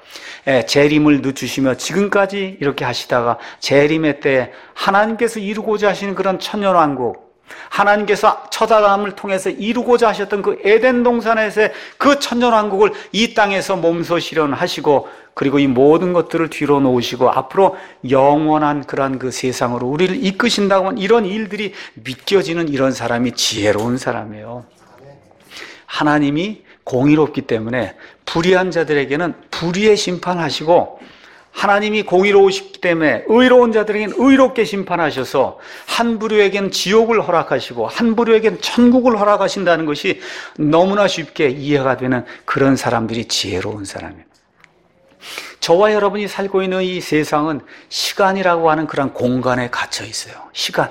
재림을 늦추시며 지금까지 이렇게 하시다가 재림의 때에 하나님께서 이루고자 하시는 그런 천년왕국, 하나님께서 첫 아담을 통해서 이루고자 하셨던 그 에덴 동산에서의 그 천년왕국을 이 땅에서 몸소 실현하시고 그리고 이 모든 것들을 뒤로 놓으시고 앞으로 영원한 그러한 그 세상으로 우리를 이끄신다고 하는 이런 일들이 믿겨지는 이런 사람이 지혜로운 사람이에요. 하나님이 공의롭기 때문에 불의한 자들에게는 불의의 심판하시고 하나님이 공의로우시기 때문에 의로운 자들에게는 의롭게 심판하셔서 한 부류에게는 지옥을 허락하시고 한 부류에게는 천국을 허락하신다는 것이 너무나 쉽게 이해가 되는 그런 사람들이 지혜로운 사람이에요. 저와 여러분이 살고 있는 이 세상은 시간이라고 하는 그런 공간에 갇혀 있어요. 시간.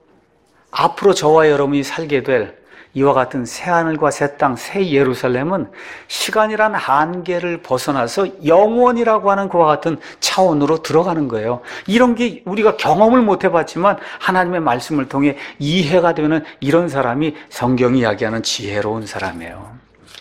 앞으로 저와 여러분이 살게 될 이와 같은 새하늘과 새 땅, 새 예루살렘은 시간이란 한계를 벗어나서 영원이라고 하는 그와 같은 차원으로 들어가는 거예요. 이런 게 우리가 경험을 못 해봤지만 하나님의 말씀을 통해 이해가 되는 이런 사람이 성경이 이야기하는 지혜로운 사람이에요.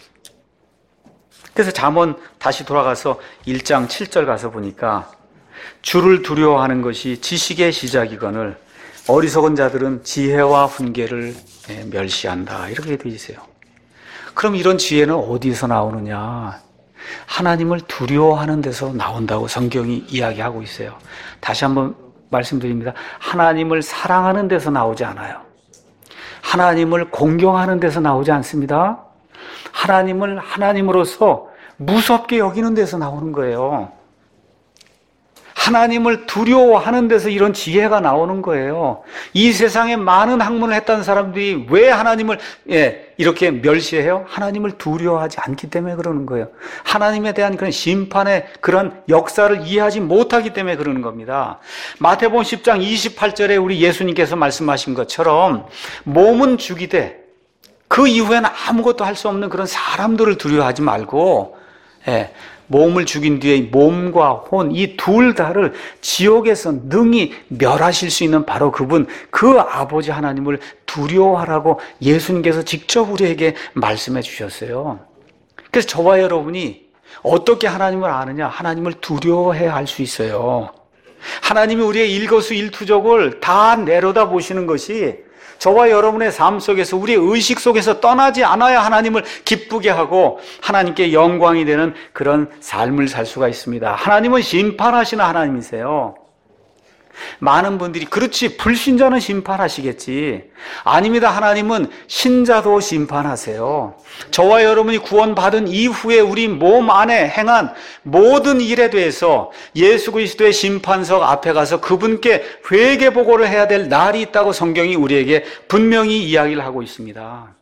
그래서 잠언 다시 돌아가서 1장 7절 가서 보니까 주를 두려워하는 것이 지식의 시작이거늘 어리석은 자들은 지혜와 훈계를 멸시한다. 이렇게 되어 있어요. 그럼 이런 지혜는 어디서 나오느냐? 하나님을 두려워하는 데서 나온다고 성경이 이야기하고 있어요. 다시 한번 말씀드립니다. 하나님을 사랑하는 데서 나오지 않아요. 하나님을 공경하는 데서 나오지 않습니다. 하나님을 하나님으로서 무섭게 여기는 데서 나오는 거예요. 하나님을 두려워하는 데서 이런 지혜가 나오는 거예요. 이 세상에 많은 학문을 했다는 사람들이 왜 하나님을 이렇게 멸시해요? 하나님을 두려워하지 않기 때문에 그러는 거예요. 하나님에 대한 그런 심판의 그런 역사를 이해하지 못하기 때문에 그러는 겁니다. 마태복음 10장 28절에 우리 예수님께서 말씀하신 것처럼 몸은 죽이되 그 이후에는 아무것도 할 수 없는 그런 사람들을 두려워하지 말고 몸을 죽인 뒤에 몸과 혼 이 둘 다를 지옥에서 능히 멸하실 수 있는 바로 그분, 그 아버지 하나님을 두려워하라고 예수님께서 직접 우리에게 말씀해 주셨어요. 그래서 저와 여러분이 어떻게 하나님을 아느냐? 하나님을 두려워해야 할 수 있어요. 하나님이 우리의 일거수일투족을 다 내려다 보시는 것이 저와 여러분의 삶 속에서 우리의 의식 속에서 떠나지 않아야 하나님을 기쁘게 하고 하나님께 영광이 되는 그런 삶을 살 수가 있습니다. 하나님은 심판하시는 하나님이세요. 많은 분들이 그렇지 불신자는 심판하시겠지. 아닙니다. 하나님은 신자도 심판하세요. 저와 여러분이 구원받은 이후에 우리 몸 안에 행한 모든 일에 대해서 예수 그리스도의 심판석 앞에 가서 그분께 회개 보고를 해야 될 날이 있다고 성경이 우리에게 분명히 이야기를 하고 있습니다.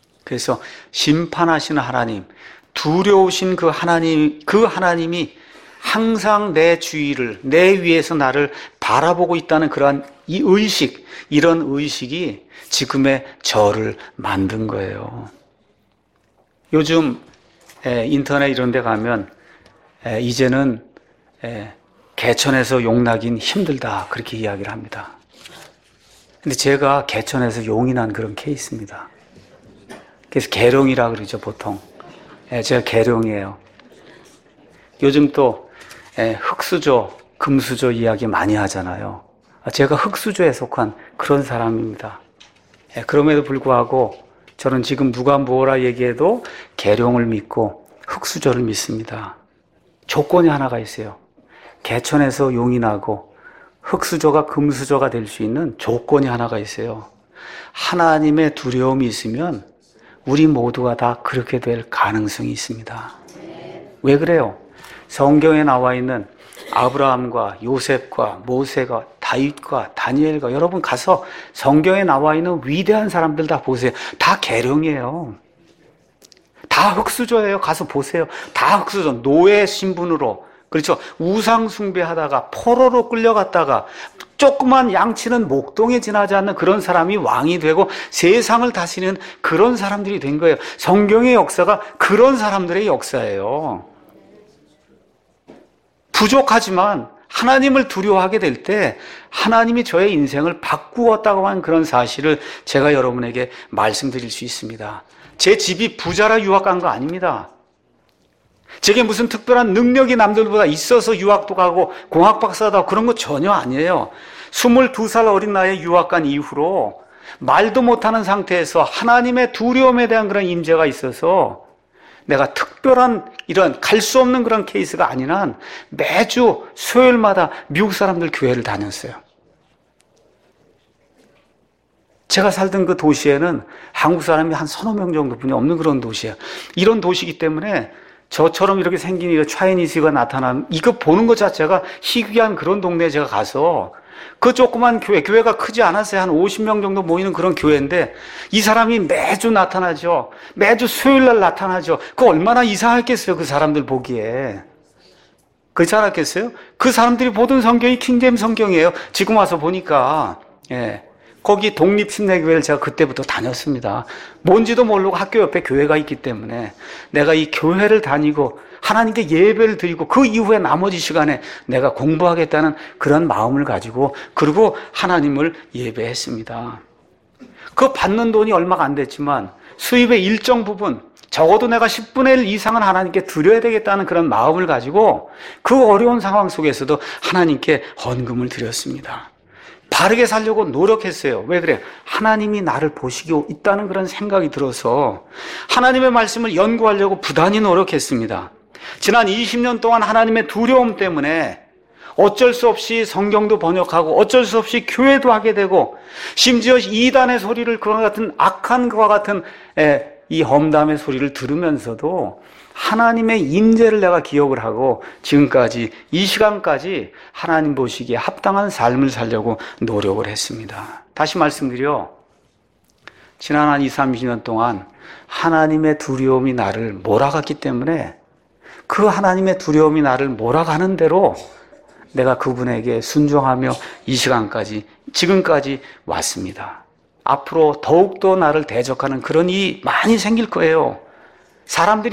그래서 심판하시는 하나님, 두려우신 그 하나님이 항상 내 주위를, 내 위에서 나를 바라보고 있다는 그러한 이 의식, 이런 의식이 지금의 저를 만든 거예요. 요즘 인터넷 이런 데 가면 이제는 개천에서 용나긴 힘들다 그렇게 이야기를 합니다. 근데 제가 개천에서 용이 난 그런 케이스입니다. 그래서 계룡이라 그러죠 보통. 제가 계룡이에요. 요즘 또 흑수저, 금수저 이야기 많이 하잖아요. 제가 흑수저에 속한 그런 사람입니다. 그럼에도 불구하고 저는 지금 누가 뭐라 얘기해도 계룡을 믿고 흑수저를 믿습니다. 조건이 하나가 있어요. 개천에서 용이 나고 흑수저가 금수저가 될 수 있는 조건이 하나가 있어요. 하나님의 두려움이 있으면 우리 모두가 다 그렇게 될 가능성이 있습니다. 왜 그래요? 성경에 나와 있는 아브라함과 요셉과 모세가 다윗과 다니엘과 여러분 가서 성경에 나와 있는 위대한 사람들 다 보세요. 다 계룡이에요. 다 흑수저예요. 가서 보세요. 다 흑수저. 노예 신분으로. 그렇죠. 우상 숭배하다가 포로로 끌려갔다가 조그만 양치는 목동에 지나지 않는 그런 사람이 왕이 되고 세상을 다스리는 그런 사람들이 된 거예요. 성경의 역사가 그런 사람들의 역사예요. 부족하지만 하나님을 두려워하게 될 때 하나님이 저의 인생을 바꾸었다고 하는 그런 사실을 제가 여러분에게 말씀드릴 수 있습니다. 제 집이 부자라 유학 간 거 아닙니다. 제게 무슨 특별한 능력이 남들보다 있어서 유학도 가고 공학 박사도 하고 그런 거 전혀 아니에요. 22살 어린 나이에 유학 간 이후로 말도 못하는 상태에서 하나님의 두려움에 대한 그런 임재가 있어서 내가 특별한 이런 갈 수 없는 그런 케이스가 아닌 한 매주 수요일마다 미국 사람들 교회를 다녔어요. 제가 살던 그 도시에는 한국 사람이 한 서너 명 정도뿐이 없는 그런 도시예요. 이런 도시이기 때문에 저처럼 이렇게 생긴 이 차이니즈가 나타나는 이거 보는 것 자체가 희귀한 그런 동네에 제가 가서 그 조그만 교회가 크지 않았어요. 한 50명 정도 모이는 그런 교회인데 이 사람이 매주 나타나죠. 매주 수요일 날 나타나죠. 그 얼마나 이상했겠어요. 그 사람들 보기에. 그렇지 않았겠어요? 그 사람들이 보던 성경이 킹제임스 성경이에요. 지금 와서 보니까 거기 독립신내교회를 제가 그때부터 다녔습니다. 뭔지도 모르고 학교 옆에 교회가 있기 때문에 내가 이 교회를 다니고 하나님께 예배를 드리고 그 이후에 나머지 시간에 내가 공부하겠다는 그런 마음을 가지고 그리고 하나님을 예배했습니다. 그 받는 돈이 얼마가 안 됐지만 수입의 일정 부분 적어도 내가 10분의 1 이상은 하나님께 드려야 되겠다는 그런 마음을 가지고 그 어려운 상황 속에서도 하나님께 헌금을 드렸습니다. 바르게 살려고 노력했어요. 왜 그래? 하나님이 나를 보시고 있다는 그런 생각이 들어서 하나님의 말씀을 연구하려고 부단히 노력했습니다. 지난 20년 동안 하나님의 두려움 때문에 어쩔 수 없이 성경도 번역하고 어쩔 수 없이 교회도 하게 되고 심지어 이단의 소리를 그와 같은 악한 그와 같은 이 험담의 소리를 들으면서도 하나님의 임재를 내가 기억을 하고 지금까지 이 시간까지 하나님 보시기에 합당한 삶을 살려고 노력을 했습니다. 다시 말씀드려 지난 한 20, 30년 동안 하나님의 두려움이 나를 몰아갔기 때문에 그 하나님의 두려움이 나를 몰아가는 대로 내가 그분에게 순종하며 이 시간까지 지금까지 왔습니다. 앞으로 더욱더 나를 대적하는 그런 일이 많이 생길 거예요. 사람들이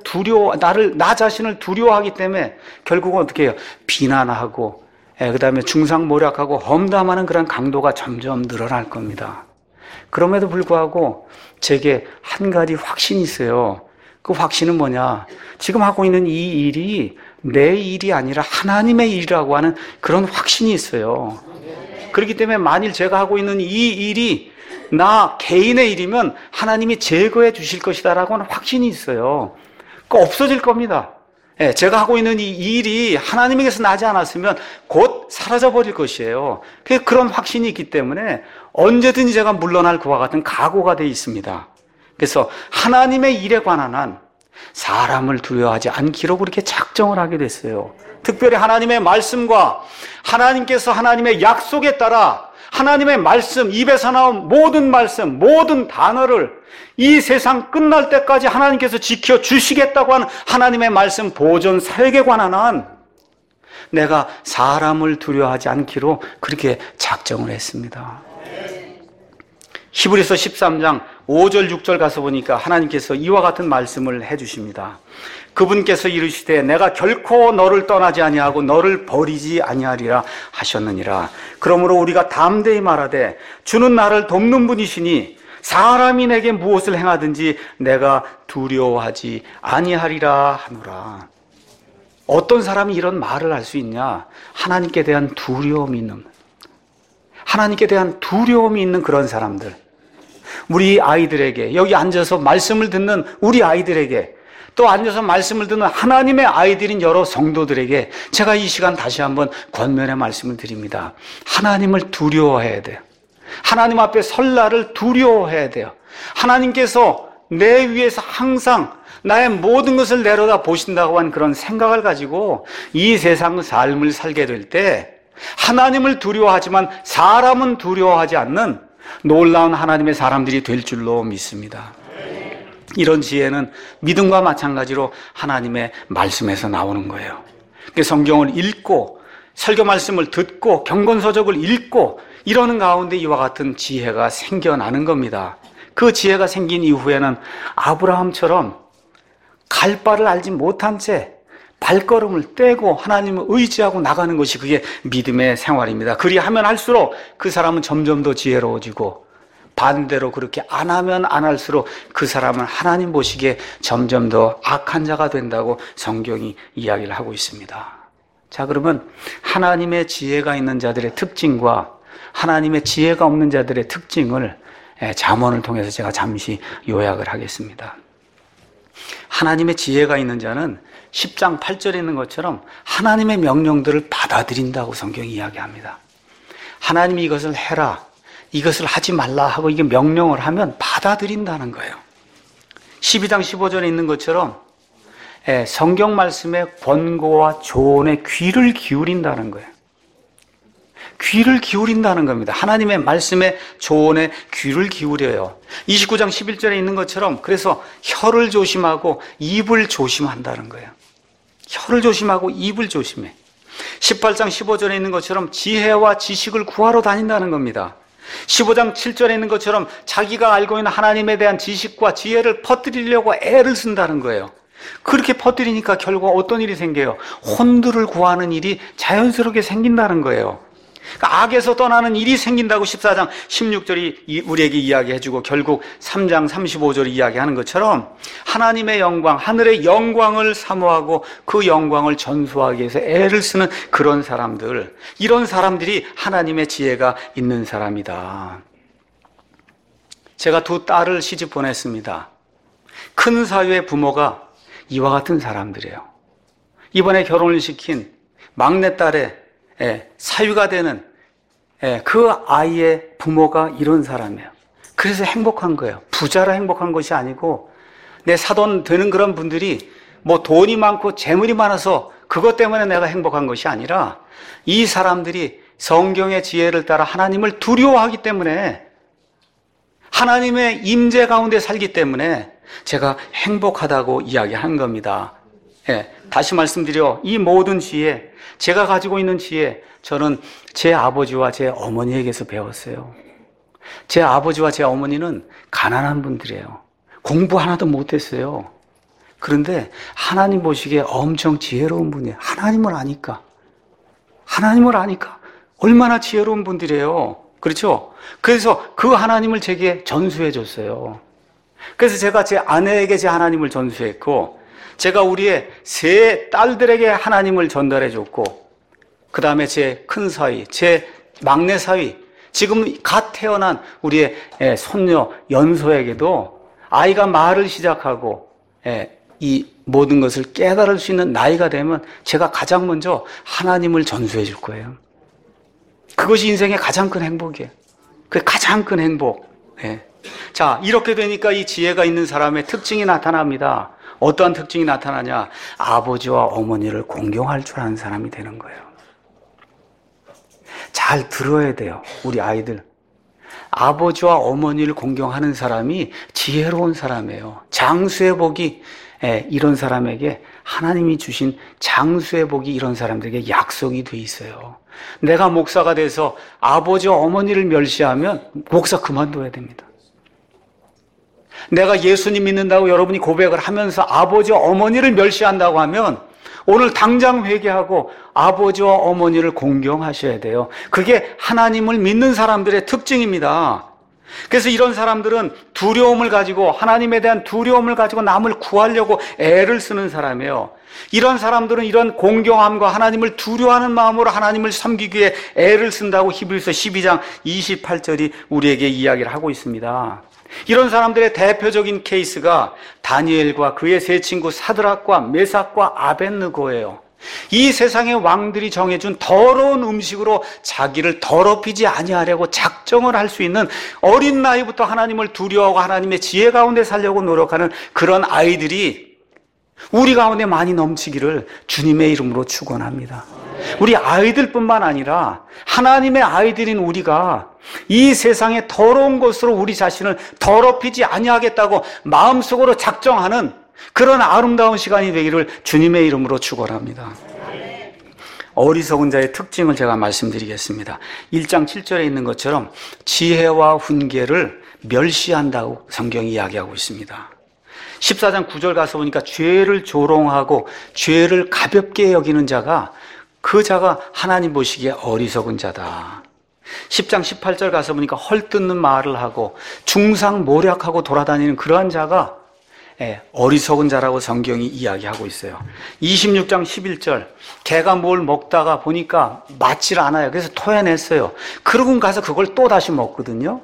나 자신을 두려워하기 때문에 결국은 어떻게 해요? 비난하고, 그 다음에 중상모략하고 험담하는 그런 강도가 점점 늘어날 겁니다. 그럼에도 불구하고 제게 한 가지 확신이 있어요. 그 확신은 뭐냐? 지금 하고 있는 이 일이 내 일이 아니라 하나님의 일이라고 하는 그런 확신이 있어요. 그렇기 때문에 만일 제가 하고 있는 이 일이 나 개인의 일이면 하나님이 제거해 주실 것이다라고 하는 확신이 있어요. 그거 없어질 겁니다. 제가 하고 있는 이 일이 하나님에게서 나지 않았으면 곧 사라져버릴 것이에요. 그런 확신이 있기 때문에 언제든지 제가 물러날 그와 같은 각오가 되어 있습니다. 그래서 하나님의 일에 관한 한 사람을 두려워하지 않기로 그렇게 작정을 하게 됐어요. 특별히 하나님의 말씀과 하나님께서 하나님의 약속에 따라 하나님의 말씀, 입에서 나온 모든 말씀, 모든 단어를 이 세상 끝날 때까지 하나님께서 지켜주시겠다고 하는 하나님의 말씀 보존 사역에 관한 한 내가 사람을 두려워하지 않기로 그렇게 작정을 했습니다. 히브리서 13장 5절 6절 가서 보니까 하나님께서 이와 같은 말씀을 해주십니다. 그분께서 이르시되 내가 결코 너를 떠나지 아니하고 너를 버리지 아니하리라 하셨느니라. 그러므로 우리가 담대히 말하되 주는 나를 돕는 분이시니 사람이 내게 무엇을 행하든지 내가 두려워하지 아니하리라 하노라. 어떤 사람이 이런 말을 할 수 있냐? 하나님께 대한 두려움이 있는, 하나님께 대한 두려움이 있는 그런 사람들. 우리 아이들에게, 여기 앉아서 말씀을 듣는 우리 아이들에게, 또 앉아서 말씀을 듣는 하나님의 아이들인 여러 성도들에게 제가 이 시간 다시 한번 권면의 말씀을 드립니다. 하나님을 두려워해야 돼요. 하나님 앞에 설 날을 두려워해야 돼요. 하나님께서 내 위에서 항상 나의 모든 것을 내려다 보신다고 한 그런 생각을 가지고 이 세상 삶을 살게 될 때 하나님을 두려워하지만 사람은 두려워하지 않는 놀라운 하나님의 사람들이 될 줄로 믿습니다. 이런 지혜는 믿음과 마찬가지로 하나님의 말씀에서 나오는 거예요. 성경을 읽고 설교 말씀을 듣고 경건서적을 읽고 이러는 가운데 이와 같은 지혜가 생겨나는 겁니다. 그 지혜가 생긴 이후에는 아브라함처럼 갈 바를 알지 못한 채 발걸음을 떼고 하나님을 의지하고 나가는 것이 그게 믿음의 생활입니다. 그리하면 할수록 그 사람은 점점 더 지혜로워지고 반대로 그렇게 안 하면 안 할수록 그 사람은 하나님 보시기에 점점 더 악한 자가 된다고 성경이 이야기를 하고 있습니다. 자, 그러면 하나님의 지혜가 있는 자들의 특징과 하나님의 지혜가 없는 자들의 특징을 잠언을 통해서 제가 잠시 요약을 하겠습니다. 하나님의 지혜가 있는 자는 10장 8절에 있는 것처럼 하나님의 명령들을 받아들인다고 성경이 이야기합니다. 하나님이 이것을 해라, 이것을 하지 말라 하고 이게 명령을 하면 받아들인다는 거예요. 12장 15절에 있는 것처럼 성경 말씀의 권고와 조언에 귀를 기울인다는 거예요. 귀를 기울인다는 겁니다. 하나님의 말씀에 조언에 귀를 기울여요. 29장 11절에 있는 것처럼 그래서 혀를 조심하고 입을 조심한다는 거예요. 혀를 조심하고 입을 조심해. 18장 15절에 있는 것처럼 지혜와 지식을 구하러 다닌다는 겁니다. 15장 7절에 있는 것처럼 자기가 알고 있는 하나님에 대한 지식과 지혜를 퍼뜨리려고 애를 쓴다는 거예요. 그렇게 퍼뜨리니까 결국 어떤 일이 생겨요? 혼두를 구하는 일이 자연스럽게 생긴다는 거예요. 그러니까 악에서 떠나는 일이 생긴다고 14장 16절이 우리에게 이야기해주고 결국 3장 35절이 이야기하는 것처럼 하나님의 영광, 하늘의 영광을 사모하고 그 영광을 전수하기 위해서 애를 쓰는 그런 사람들, 이런 사람들이 하나님의 지혜가 있는 사람이다. 제가 두 딸을 시집 보냈습니다. 큰 사위의 부모가 이와 같은 사람들이에요. 이번에 결혼을 시킨 막내딸의 사위가 되는 그 아이의 부모가 이런 사람이에요. 그래서 행복한 거예요. 부자라 행복한 것이 아니고 내 사돈 되는 그런 분들이 뭐 돈이 많고 재물이 많아서 그것 때문에 내가 행복한 것이 아니라 이 사람들이 성경의 지혜를 따라 하나님을 두려워하기 때문에 하나님의 임재 가운데 살기 때문에 제가 행복하다고 이야기한 겁니다. 다시 말씀드려 이 모든 지혜, 제가 가지고 있는 지혜, 저는 제 아버지와 제 어머니에게서 배웠어요. 제 아버지와 제 어머니는 가난한 분들이에요. 공부 하나도 못했어요. 그런데 하나님 보시기에 엄청 지혜로운 분이에요. 하나님을 아니까 얼마나 지혜로운 분들이에요. 그렇죠? 그래서 그 하나님을 제게 전수해 줬어요. 그래서 제가 제 아내에게 제 하나님을 전수했고 제가 우리의 세 딸들에게 하나님을 전달해 줬고 그 다음에 제 큰 사위, 제 막내 사위, 지금 갓 태어난 우리의 손녀 연소에게도 아이가 말을 시작하고 이 모든 것을 깨달을 수 있는 나이가 되면 제가 가장 먼저 하나님을 전수해 줄 거예요. 그것이 인생의 가장 큰 행복이에요. 그게 가장 큰 행복. 자, 이렇게 되니까 이 지혜가 있는 사람의 특징이 나타납니다. 어떠한 특징이 나타나냐? 아버지와 어머니를 공경할 줄 아는 사람이 되는 거예요. 잘 들어야 돼요, 우리 아이들. 아버지와 어머니를 공경하는 사람이 지혜로운 사람이에요. 장수의 복이 이런 사람에게 하나님이 주신 장수의 복이 이런 사람들에게 약속이 돼 있어요. 내가 목사가 돼서 아버지 어머니를 멸시하면 목사 그만둬야 됩니다. 내가 예수님 믿는다고 여러분이 고백을 하면서 아버지 어머니를 멸시한다고 하면 오늘 당장 회개하고 아버지와 어머니를 공경하셔야 돼요. 그게 하나님을 믿는 사람들의 특징입니다. 그래서 이런 사람들은 두려움을 가지고, 하나님에 대한 두려움을 가지고 남을 구하려고 애를 쓰는 사람이에요. 이런 사람들은 이런 공경함과 하나님을 두려워하는 마음으로 하나님을 섬기기 위해 애를 쓴다고 히브리서 12장 28절이 우리에게 이야기를 하고 있습니다. 이런 사람들의 대표적인 케이스가 다니엘과 그의 세 친구 사드락과 메삭과 아벳느고예요. 이 세상의 왕들이 정해준 더러운 음식으로 자기를 더럽히지 아니하려고 작정을 할 수 있는, 어린 나이부터 하나님을 두려워하고 하나님의 지혜 가운데 살려고 노력하는 그런 아이들이 우리 가운데 많이 넘치기를 주님의 이름으로 축원합니다. 우리 아이들뿐만 아니라 하나님의 아이들인 우리가 이 세상의 더러운 것으로 우리 자신을 더럽히지 아니하겠다고 마음속으로 작정하는 그런 아름다운 시간이 되기를 주님의 이름으로 축원합니다. 어리석은 자의 특징을 제가 말씀드리겠습니다. 1장 7절에 있는 것처럼 지혜와 훈계를 멸시한다고 성경이 이야기하고 있습니다. 14장 9절 가서 보니까 죄를 조롱하고 죄를 가볍게 여기는 자가, 그 자가 하나님 보시기에 어리석은 자다. 10장 18절 가서 보니까 헐뜯는 말을 하고 중상모략하고 돌아다니는 그러한 자가 어리석은 자라고 성경이 이야기하고 있어요. 26장 11절, 개가 뭘 먹다가 보니까 맞질 않아요. 그래서 토해냈어요. 그러고 가서 그걸 또 다시 먹거든요.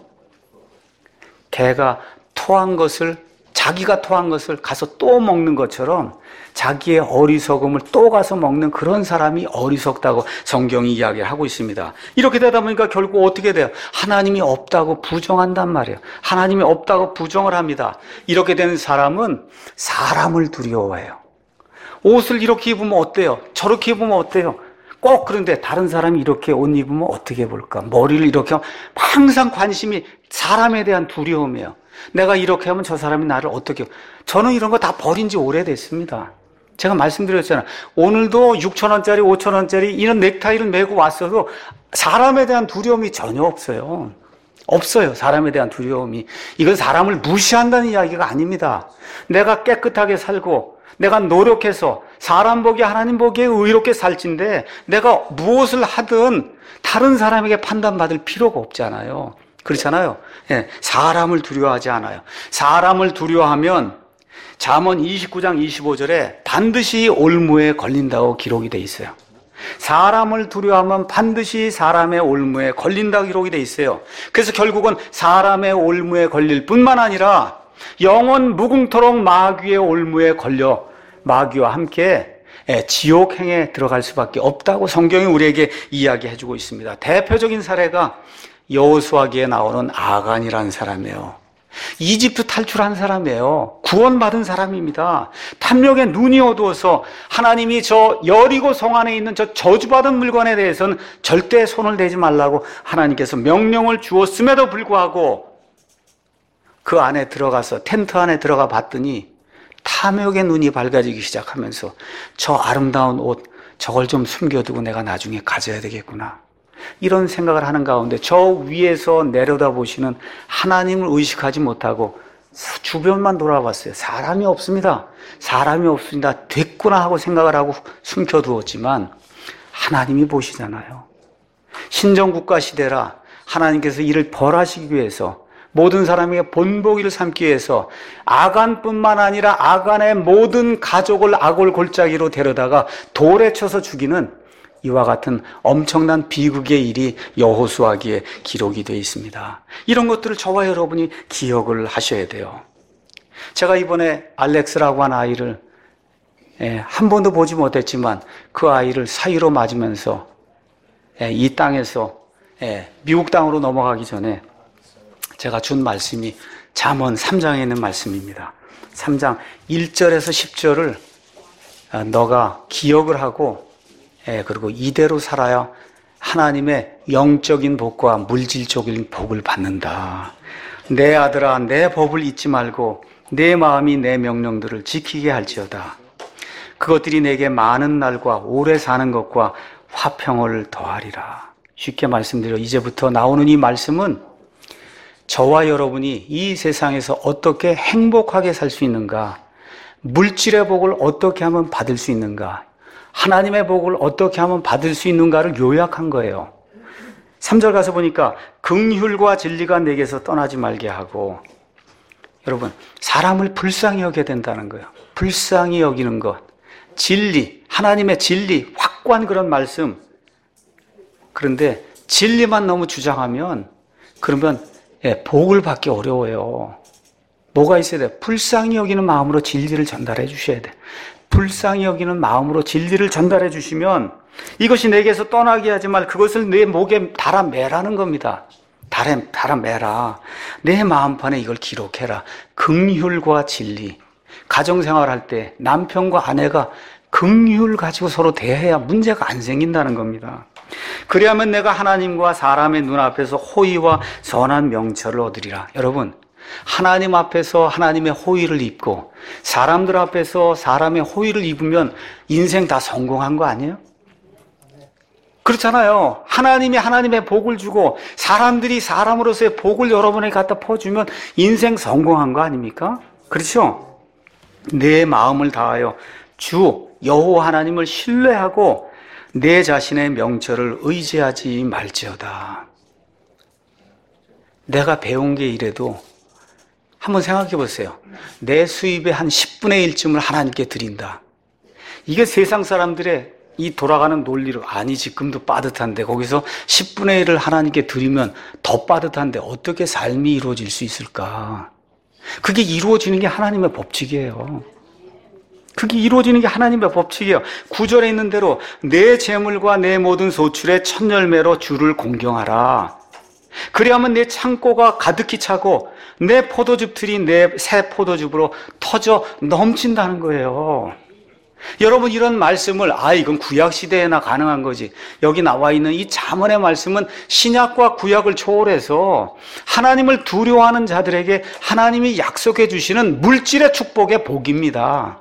개가 토한 것을, 자기가 토한 것을 가서 또 먹는 것처럼 자기의 어리석음을 또 가서 먹는 그런 사람이 어리석다고 성경이 이야기하고 있습니다. 이렇게 되다 보니까 결국 어떻게 돼요? 하나님이 없다고 부정한단 말이에요. 하나님이 없다고 부정을 합니다. 이렇게 된 사람은 사람을 두려워해요. 옷을 이렇게 입으면 어때요? 저렇게 입으면 어때요? 꼭 그런데 다른 사람이 이렇게 옷 입으면 어떻게 볼까? 머리를 이렇게 하면 항상 관심이 사람에 대한 두려움이에요. 내가 이렇게 하면 저 사람이 나를 어떻게 해요? 저는 이런 거 다 버린 지 오래됐습니다. 제가 말씀드렸잖아요. 오늘도 6,000원짜리, 5,000원짜리 이런 넥타이를 메고 왔어도 사람에 대한 두려움이 전혀 없어요. 없어요. 사람에 대한 두려움이. 이건 사람을 무시한다는 이야기가 아닙니다. 내가 깨끗하게 살고 내가 노력해서 사람 보기에 하나님 보기에 의롭게 살진데 내가 무엇을 하든 다른 사람에게 판단받을 필요가 없잖아요. 그렇잖아요. 사람을 두려워하지 않아요. 사람을 두려워하면 잠언 29장 25절에 반드시 올무에 걸린다고 기록이 돼 있어요. 사람을 두려워하면 반드시 사람의 올무에 걸린다고 기록이 돼 있어요. 그래서 결국은 사람의 올무에 걸릴 뿐만 아니라 영원 무궁토록 마귀의 올무에 걸려 마귀와 함께 지옥행에 들어갈 수밖에 없다고 성경이 우리에게 이야기해주고 있습니다. 대표적인 사례가 여호수아기에 나오는 아간이라는 사람이에요. 이집트 탈출한 사람이에요. 구원받은 사람입니다. 탐욕에 눈이 어두워서 하나님이 저 여리고 성 안에 있는 저 저주받은 물건에 대해서는 절대 손을 대지 말라고 하나님께서 명령을 주었음에도 불구하고 그 안에 들어가서 텐트 안에 들어가 봤더니 탐욕의 눈이 밝아지기 시작하면서 저 아름다운 옷 저걸 좀 숨겨두고 내가 나중에 가져야 되겠구나, 이런 생각을 하는 가운데 저 위에서 내려다보시는 하나님을 의식하지 못하고 주변만 돌아봤어요. 사람이 없습니다. 사람이 없습니다. 됐구나 하고 생각을 하고 숨겨두었지만 하나님이 보시잖아요. 신정국가 시대라 하나님께서 이를 벌하시기 위해서 모든 사람에게 본보기를 삼기 위해서 아간뿐만 아니라 아간의 모든 가족을 아골 골짜기로 데려다가 돌에 쳐서 죽이는 이와 같은 엄청난 비극의 일이 여호수아기에 기록이 되어 있습니다. 이런 것들을 저와 여러분이 기억을 하셔야 돼요. 제가 이번에 알렉스라고 한 아이를 한 번도 보지 못했지만 그 아이를 사이로 맞으면서 이 땅에서 미국 땅으로 넘어가기 전에 제가 준 말씀이 잠언 3장에 있는 말씀입니다. 3장 1절에서 10절을 너가 기억을 하고 그리고 이대로 살아야 하나님의 영적인 복과 물질적인 복을 받는다. 내 아들아, 내 법을 잊지 말고 내 마음이 내 명령들을 지키게 할지어다. 그것들이 내게 많은 날과 오래 사는 것과 화평을 더하리라. 쉽게 말씀드려 이제부터 나오는 이 말씀은 저와 여러분이 이 세상에서 어떻게 행복하게 살 수 있는가, 물질의 복을 어떻게 하면 받을 수 있는가, 하나님의 복을 어떻게 하면 받을 수 있는가를 요약한 거예요. 3절 가서 보니까 긍휼과 진리가 내게서 떠나지 말게 하고, 여러분 사람을 불쌍히 여겨야 된다는 거예요. 불쌍히 여기는 것, 진리, 하나님의 진리, 확고한 그런 말씀. 그런데 진리만 너무 주장하면 그러면 복을 받기 어려워요. 뭐가 있어야 돼? 불쌍히 여기는 마음으로 진리를 전달해 주셔야 돼. 불쌍히 여기는 마음으로 진리를 전달해 주시면 이것이 내게서 떠나게 하지 말, 그것을 내 목에 달아 매라는 겁니다. 달아 매라. 내 마음판에 이걸 기록해라. 긍휼과 진리. 가정생활할 때 남편과 아내가 긍휼 가지고 서로 대해야 문제가 안 생긴다는 겁니다. 그리하면 내가 하나님과 사람의 눈앞에서 호의와 선한 명철을 얻으리라. 여러분, 하나님 앞에서 하나님의 호의를 입고 사람들 앞에서 사람의 호의를 입으면 인생 다 성공한 거 아니에요? 그렇잖아요. 하나님이 하나님의 복을 주고 사람들이 사람으로서의 복을 여러분에게 갖다 퍼주면 인생 성공한 거 아닙니까? 그렇죠? 내 마음을 다하여 주 여호와 하나님을 신뢰하고 내 자신의 명철을 의지하지 말지어다. 내가 배운 게 이래도 한번 생각해 보세요. 내 수입의 한 10분의 1쯤을 하나님께 드린다. 이게 세상 사람들의 이 돌아가는 논리로, 아니 지금도 빠듯한데 거기서 10분의 1을 하나님께 드리면 더 빠듯한데 어떻게 삶이 이루어질 수 있을까? 그게 이루어지는 게 하나님의 법칙이에요. 그게 이루어지는 게 하나님의 법칙이에요. 9절에 있는 대로 내 재물과 내 모든 소출의 첫 열매로 주를 공경하라. 그리하면 내 창고가 가득히 차고 내 포도즙 틀이 내 새 포도즙으로 터져 넘친다는 거예요. 여러분, 이런 말씀을 이건 구약 시대에나 가능한 거지. 여기 나와 있는 이 잠언의 말씀은 신약과 구약을 초월해서 하나님을 두려워하는 자들에게 하나님이 약속해 주시는 물질의 축복의 복입니다.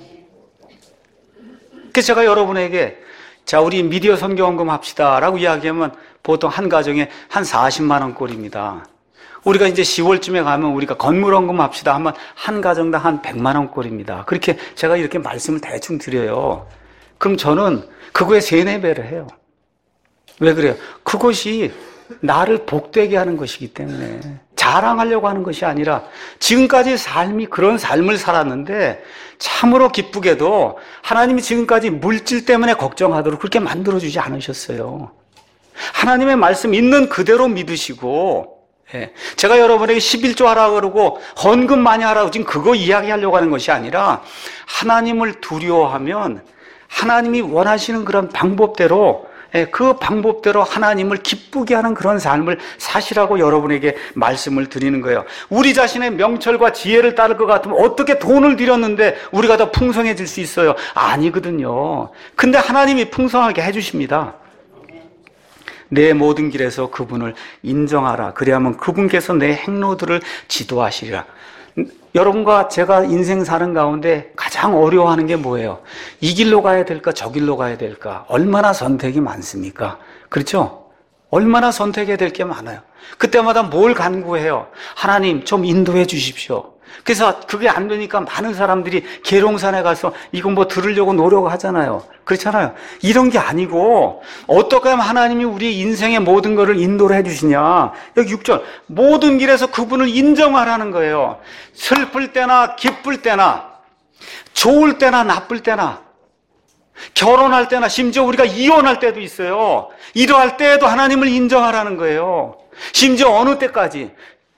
그래서 제가 여러분에게 자, 우리 미디어 선교원금 합시다 라고 이야기하면 보통 한 가정에 한 40만 원 꼴입니다. 우리가 이제 10월쯤에 가면 우리가 건물 원금 합시다 하면 한 가정당 한 100만 원 꼴입니다. 그렇게 제가 이렇게 말씀을 대충 드려요. 그럼 저는 그거에 3, 4배를 해요. 왜 그래요? 그것이 나를 복되게 하는 것이기 때문에, 자랑하려고 하는 것이 아니라 지금까지 삶이 그런 삶을 살았는데 참으로 기쁘게도 하나님이 지금까지 물질 때문에 걱정하도록 그렇게 만들어주지 않으셨어요. 하나님의 말씀 있는 그대로 믿으시고, 제가 여러분에게 11조 하라고 그러고 헌금 많이 하라고 지금 그거 이야기하려고 하는 것이 아니라 하나님을 두려워하면 하나님이 원하시는 그런 방법대로, 그 방법대로 하나님을 기쁘게 하는 그런 삶을 사시라고 여러분에게 말씀을 드리는 거예요. 우리 자신의 명철과 지혜를 따를 것 같으면 어떻게 돈을 들였는데 우리가 더 풍성해질 수 있어요? 아니거든요. 근데 하나님이 풍성하게 해주십니다. 내 모든 길에서 그분을 인정하라. 그래야만 그분께서 내 행로들을 지도하시리라. 여러분과 제가 인생 사는 가운데 가장 어려워하는 게 뭐예요? 이 길로 가야 될까? 저 길로 가야 될까? 얼마나 선택이 많습니까? 그렇죠? 얼마나 선택해야 될 게 많아요. 그때마다 뭘 간구해요? 하나님 좀 인도해 주십시오. 그래서 그게 안 되니까 많은 사람들이 계룡산에 가서 이거 뭐 들으려고 노력하잖아요. 그렇잖아요. 이런 게 아니고 어떻게 하면 하나님이 우리 인생의 모든 것을 인도를 해주시냐. 여기 6절 모든 길에서 그분을 인정하라는 거예요. 슬플 때나 기쁠 때나 좋을 때나 나쁠 때나 결혼할 때나 심지어 우리가 이혼할 때도 있어요. 이러할 때에도 하나님을 인정하라는 거예요. 심지어 어느 때까지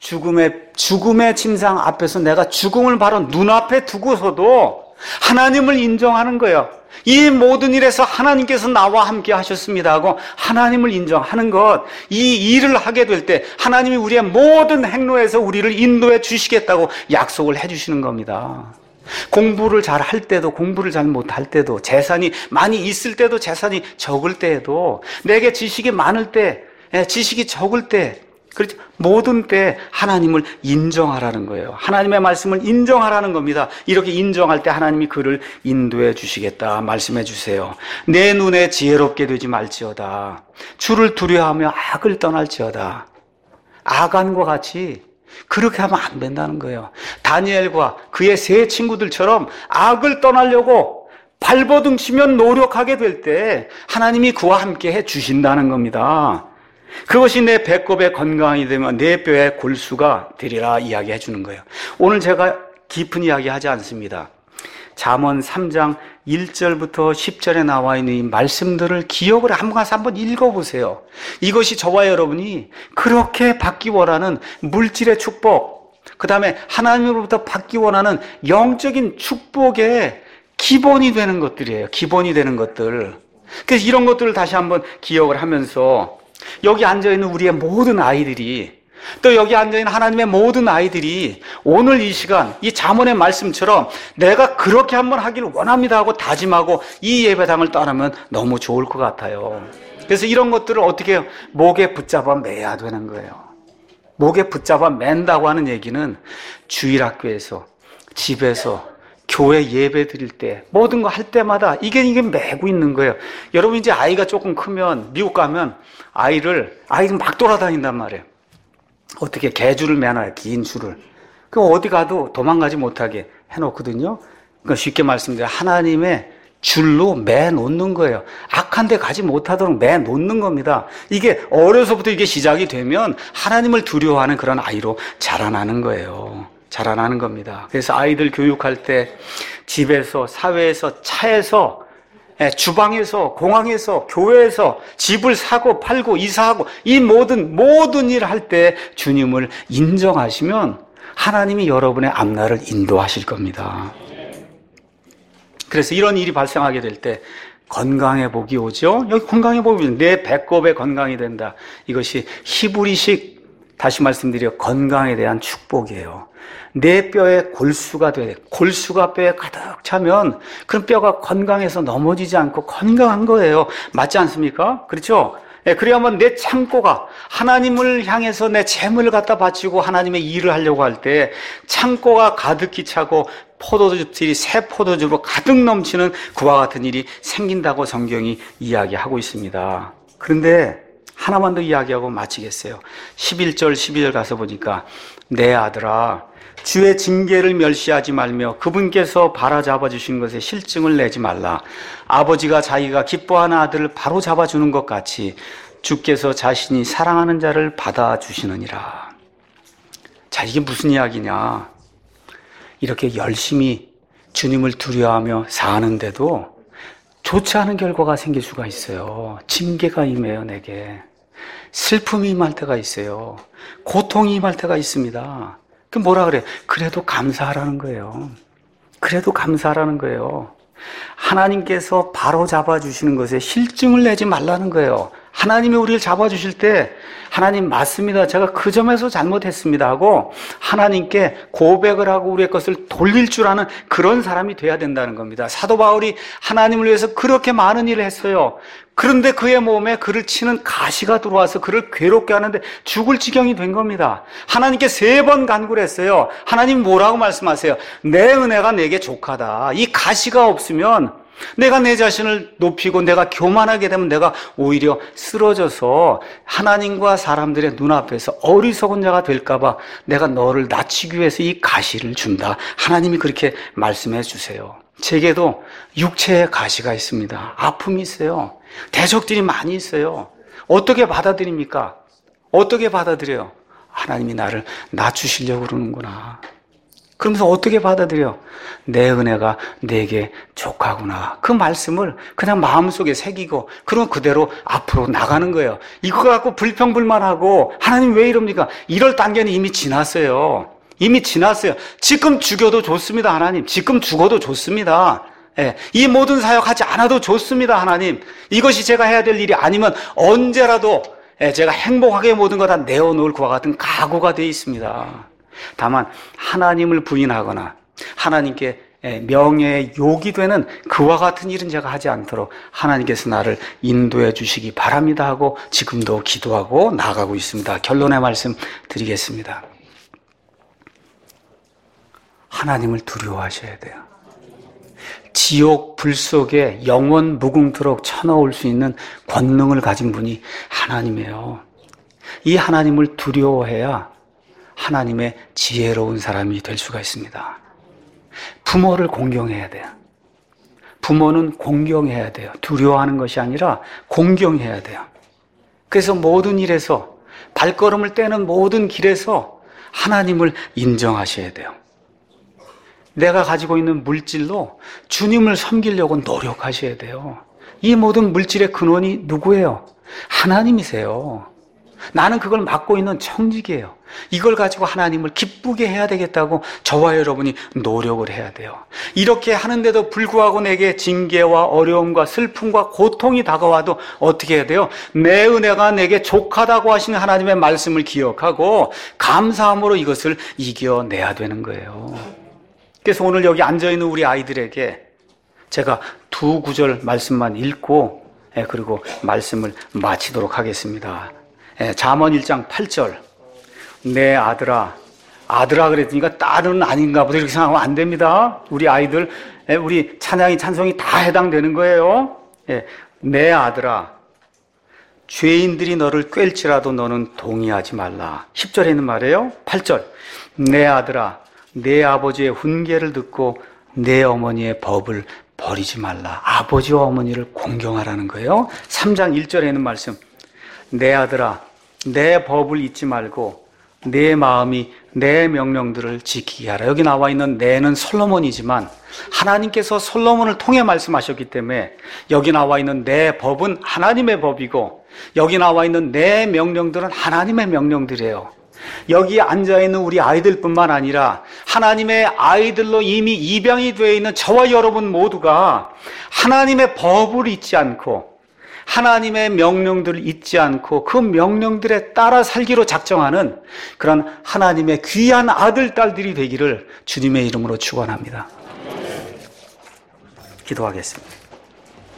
죽음의 침상 앞에서 내가 죽음을 바로 눈앞에 두고서도 하나님을 인정하는 거예요. 이 모든 일에서 하나님께서 나와 함께 하셨습니다 하고 하나님을 인정하는 것, 이 일을 하게 될 때 하나님이 우리의 모든 행로에서 우리를 인도해 주시겠다고 약속을 해 주시는 겁니다. 공부를 잘 할 때도 공부를 잘 못할 때도, 재산이 많이 있을 때도 재산이 적을 때에도, 내게 지식이 많을 때 지식이 적을 때, 그렇죠? 모든 때 하나님을 인정하라는 거예요. 하나님의 말씀을 인정하라는 겁니다. 이렇게 인정할 때 하나님이 그를 인도해 주시겠다 말씀해 주세요. 내 눈에 지혜롭게 되지 말지어다. 주를 두려워하며 악을 떠날지어다. 아간과 같이 그렇게 하면 안 된다는 거예요. 다니엘과 그의 세 친구들처럼 악을 떠나려고 발버둥 치면 노력하게 될 때 하나님이 그와 함께 해 주신다는 겁니다. 그것이 내 배꼽의 건강이 되면 내 뼈의 골수가 되리라 이야기해 주는 거예요. 오늘 제가 깊은 이야기 하지 않습니다. 잠언 3장 1절부터 10절에 나와 있는 이 말씀들을 기억을 한번 읽어보세요. 이것이 저와 여러분이 그렇게 받기 원하는 물질의 축복, 그 다음에 하나님으로부터 받기 원하는 영적인 축복의 기본이 되는 것들이에요. 기본이 되는 것들. 그래서 이런 것들을 다시 한번 기억을 하면서 여기 앉아있는 우리의 모든 아이들이, 또 여기 앉아있는 하나님의 모든 아이들이 오늘 이 시간 이 잠언의 말씀처럼 내가 그렇게 한번 하기를 원합니다 하고 다짐하고 이 예배당을 떠나면 너무 좋을 것 같아요. 그래서 이런 것들을 어떻게 해요? 목에 붙잡아 매야 되는 거예요. 목에 붙잡아 맨다고 하는 얘기는 주일학교에서, 집에서, 교회 예배 드릴 때, 모든 거 할 때마다 이게 매고 있는 거예요. 여러분 이제 아이가 조금 크면, 미국 가면 아이들 막 돌아다닌단 말이에요. 어떻게 개줄을 매놔요, 긴 줄을. 그럼 어디 가도 도망가지 못하게 해놓거든요. 그러니까 쉽게 말씀드려 하나님의 줄로 매놓는 거예요. 악한 데 가지 못하도록 매놓는 겁니다. 이게 어려서부터 이게 시작이 되면 하나님을 두려워하는 그런 아이로 자라나는 거예요. 자라나는 겁니다. 그래서 아이들 교육할 때 집에서, 사회에서, 차에서, 주방에서, 공항에서, 교회에서 집을 사고 팔고 이사하고 이 모든 일 할 때 주님을 인정하시면 하나님이 여러분의 앞날을 인도하실 겁니다. 그래서 이런 일이 발생하게 될 때 건강의 복이 오죠. 여기 건강의 복이 내 배꼽에 건강이 된다. 이것이 히브리식, 다시 말씀드려 건강에 대한 축복이에요. 내 뼈에 골수가 돼. 골수가 뼈에 가득 차면 그런 뼈가 건강해서 넘어지지 않고 건강한 거예요. 맞지 않습니까? 그렇죠? 그래야만 내 창고가 하나님을 향해서 내 재물을 갖다 바치고 하나님의 일을 하려고 할 때 창고가 가득히 차고 포도즙들이 새 포도즙으로 가득 넘치는 그와 같은 일이 생긴다고 성경이 이야기하고 있습니다. 그런데 하나만 더 이야기하고 마치겠어요. 11절 12절 가서 보니까 내 아들아 주의 징계를 멸시하지 말며 그분께서 바로잡아 주신 것에 실증을 내지 말라. 아버지가 자기가 기뻐하는 아들을 바로 잡아주는 것 같이 주께서 자신이 사랑하는 자를 받아주시느니라. 자, 이게 무슨 이야기냐? 이렇게 열심히 주님을 두려워하며 사는데도 좋지 않은 결과가 생길 수가 있어요. 징계가 임해요, 내게. 슬픔이 임할 때가 있어요. 고통이 임할 때가 있습니다. 그 뭐라 그래요? 그래도 감사하라는 거예요. 그래도 감사하라는 거예요. 하나님께서 바로 잡아주시는 것에 실증을 내지 말라는 거예요. 하나님이 우리를 잡아주실 때 하나님 맞습니다. 제가 그 점에서 잘못했습니다 하고 하나님께 고백을 하고 우리의 것을 돌릴 줄 아는 그런 사람이 돼야 된다는 겁니다. 사도 바울이 하나님을 위해서 그렇게 많은 일을 했어요. 그런데 그의 몸에 그를 치는 가시가 들어와서 그를 괴롭게 하는데 죽을 지경이 된 겁니다. 하나님께 3번 간구를 했어요. 하나님 뭐라고 말씀하세요? 내 은혜가 내게 족하다. 이 가시가 없으면 내가 내 자신을 높이고 내가 교만하게 되면 내가 오히려 쓰러져서 하나님과 사람들의 눈앞에서 어리석은 자가 될까봐 내가 너를 낮추기 위해서 이 가시를 준다. 하나님이 그렇게 말씀해 주세요. 제게도 육체의 가시가 있습니다. 아픔이 있어요. 대적들이 많이 있어요. 어떻게 받아들입니까? 어떻게 받아들여요? 하나님이 나를 낮추시려고 그러는구나. 그러면서 어떻게 받아들여? 내 은혜가 내게 족하구나. 그 말씀을 그냥 마음속에 새기고 그러면 그대로 앞으로 나가는 거예요. 이거 갖고 불평불만하고 하나님 왜 이럽니까? 이럴 단계는 이미 지났어요. 이미 지났어요. 지금 죽여도 좋습니다, 하나님. 지금 죽어도 좋습니다. 예, 이 모든 사역하지 않아도 좋습니다, 하나님. 이것이 제가 해야 될 일이 아니면 언제라도 제가 행복하게 모든 거 다 내어놓을 것과 같은 각오가 되어 있습니다. 다만 하나님을 부인하거나 하나님께 명예의 욕이 되는 그와 같은 일은 제가 하지 않도록 하나님께서 나를 인도해 주시기 바랍니다 하고 지금도 기도하고 나아가고 있습니다. 결론의 말씀 드리겠습니다. 하나님을 두려워하셔야 돼요. 지옥 불 속에 영원 무궁토록 쳐넣을 수 있는 권능을 가진 분이 하나님이에요. 이 하나님을 두려워해야 하나님의 지혜로운 사람이 될 수가 있습니다. 부모를 공경해야 돼요. 부모는 공경해야 돼요. 두려워하는 것이 아니라 공경해야 돼요. 그래서 모든 일에서 발걸음을 떼는 모든 길에서 하나님을 인정하셔야 돼요. 내가 가지고 있는 물질로 주님을 섬기려고 노력하셔야 돼요. 이 모든 물질의 근원이 누구예요? 하나님이세요. 나는 그걸 맡고 있는 청직이에요. 이걸 가지고 하나님을 기쁘게 해야 되겠다고 저와 여러분이 노력을 해야 돼요. 이렇게 하는데도 불구하고 내게 징계와 어려움과 슬픔과 고통이 다가와도 어떻게 해야 돼요? 내 은혜가 내게 족하다고 하시는 하나님의 말씀을 기억하고 감사함으로 이것을 이겨내야 되는 거예요. 그래서 오늘 여기 앉아있는 우리 아이들에게 제가 2구절 말씀만 읽고 그리고 말씀을 마치도록 하겠습니다. 잠언 1장 8절. 내 아들아 그랬으니까 딸은 아닌가 보다 이렇게 생각하면 안 됩니다. 우리 아이들, 우리 찬양이 찬송이 다 해당되는 거예요. 내 아들아, 죄인들이 너를 꿰일지라도 너는 동의하지 말라. 10절에 있는 말이에요. 8절. 내 아들아, 내 아버지의 훈계를 듣고 내 어머니의 법을 버리지 말라. 아버지와 어머니를 공경하라는 거예요. 3장 1절에 있는 말씀. 내 아들아, 내 법을 잊지 말고 내 마음이 내 명령들을 지키게 하라. 여기 나와 있는 내는 솔로몬이지만 하나님께서 솔로몬을 통해 말씀하셨기 때문에 여기 나와 있는 내 법은 하나님의 법이고 여기 나와 있는 내 명령들은 하나님의 명령들이에요. 여기 앉아있는 우리 아이들뿐만 아니라 하나님의 아이들로 이미 입양이 되어 있는 저와 여러분 모두가 하나님의 법을 잊지 않고 하나님의 명령들을 잊지 않고 그 명령들에 따라 살기로 작정하는 그런 하나님의 귀한 아들, 딸들이 되기를 주님의 이름으로 축원합니다. 기도하겠습니다.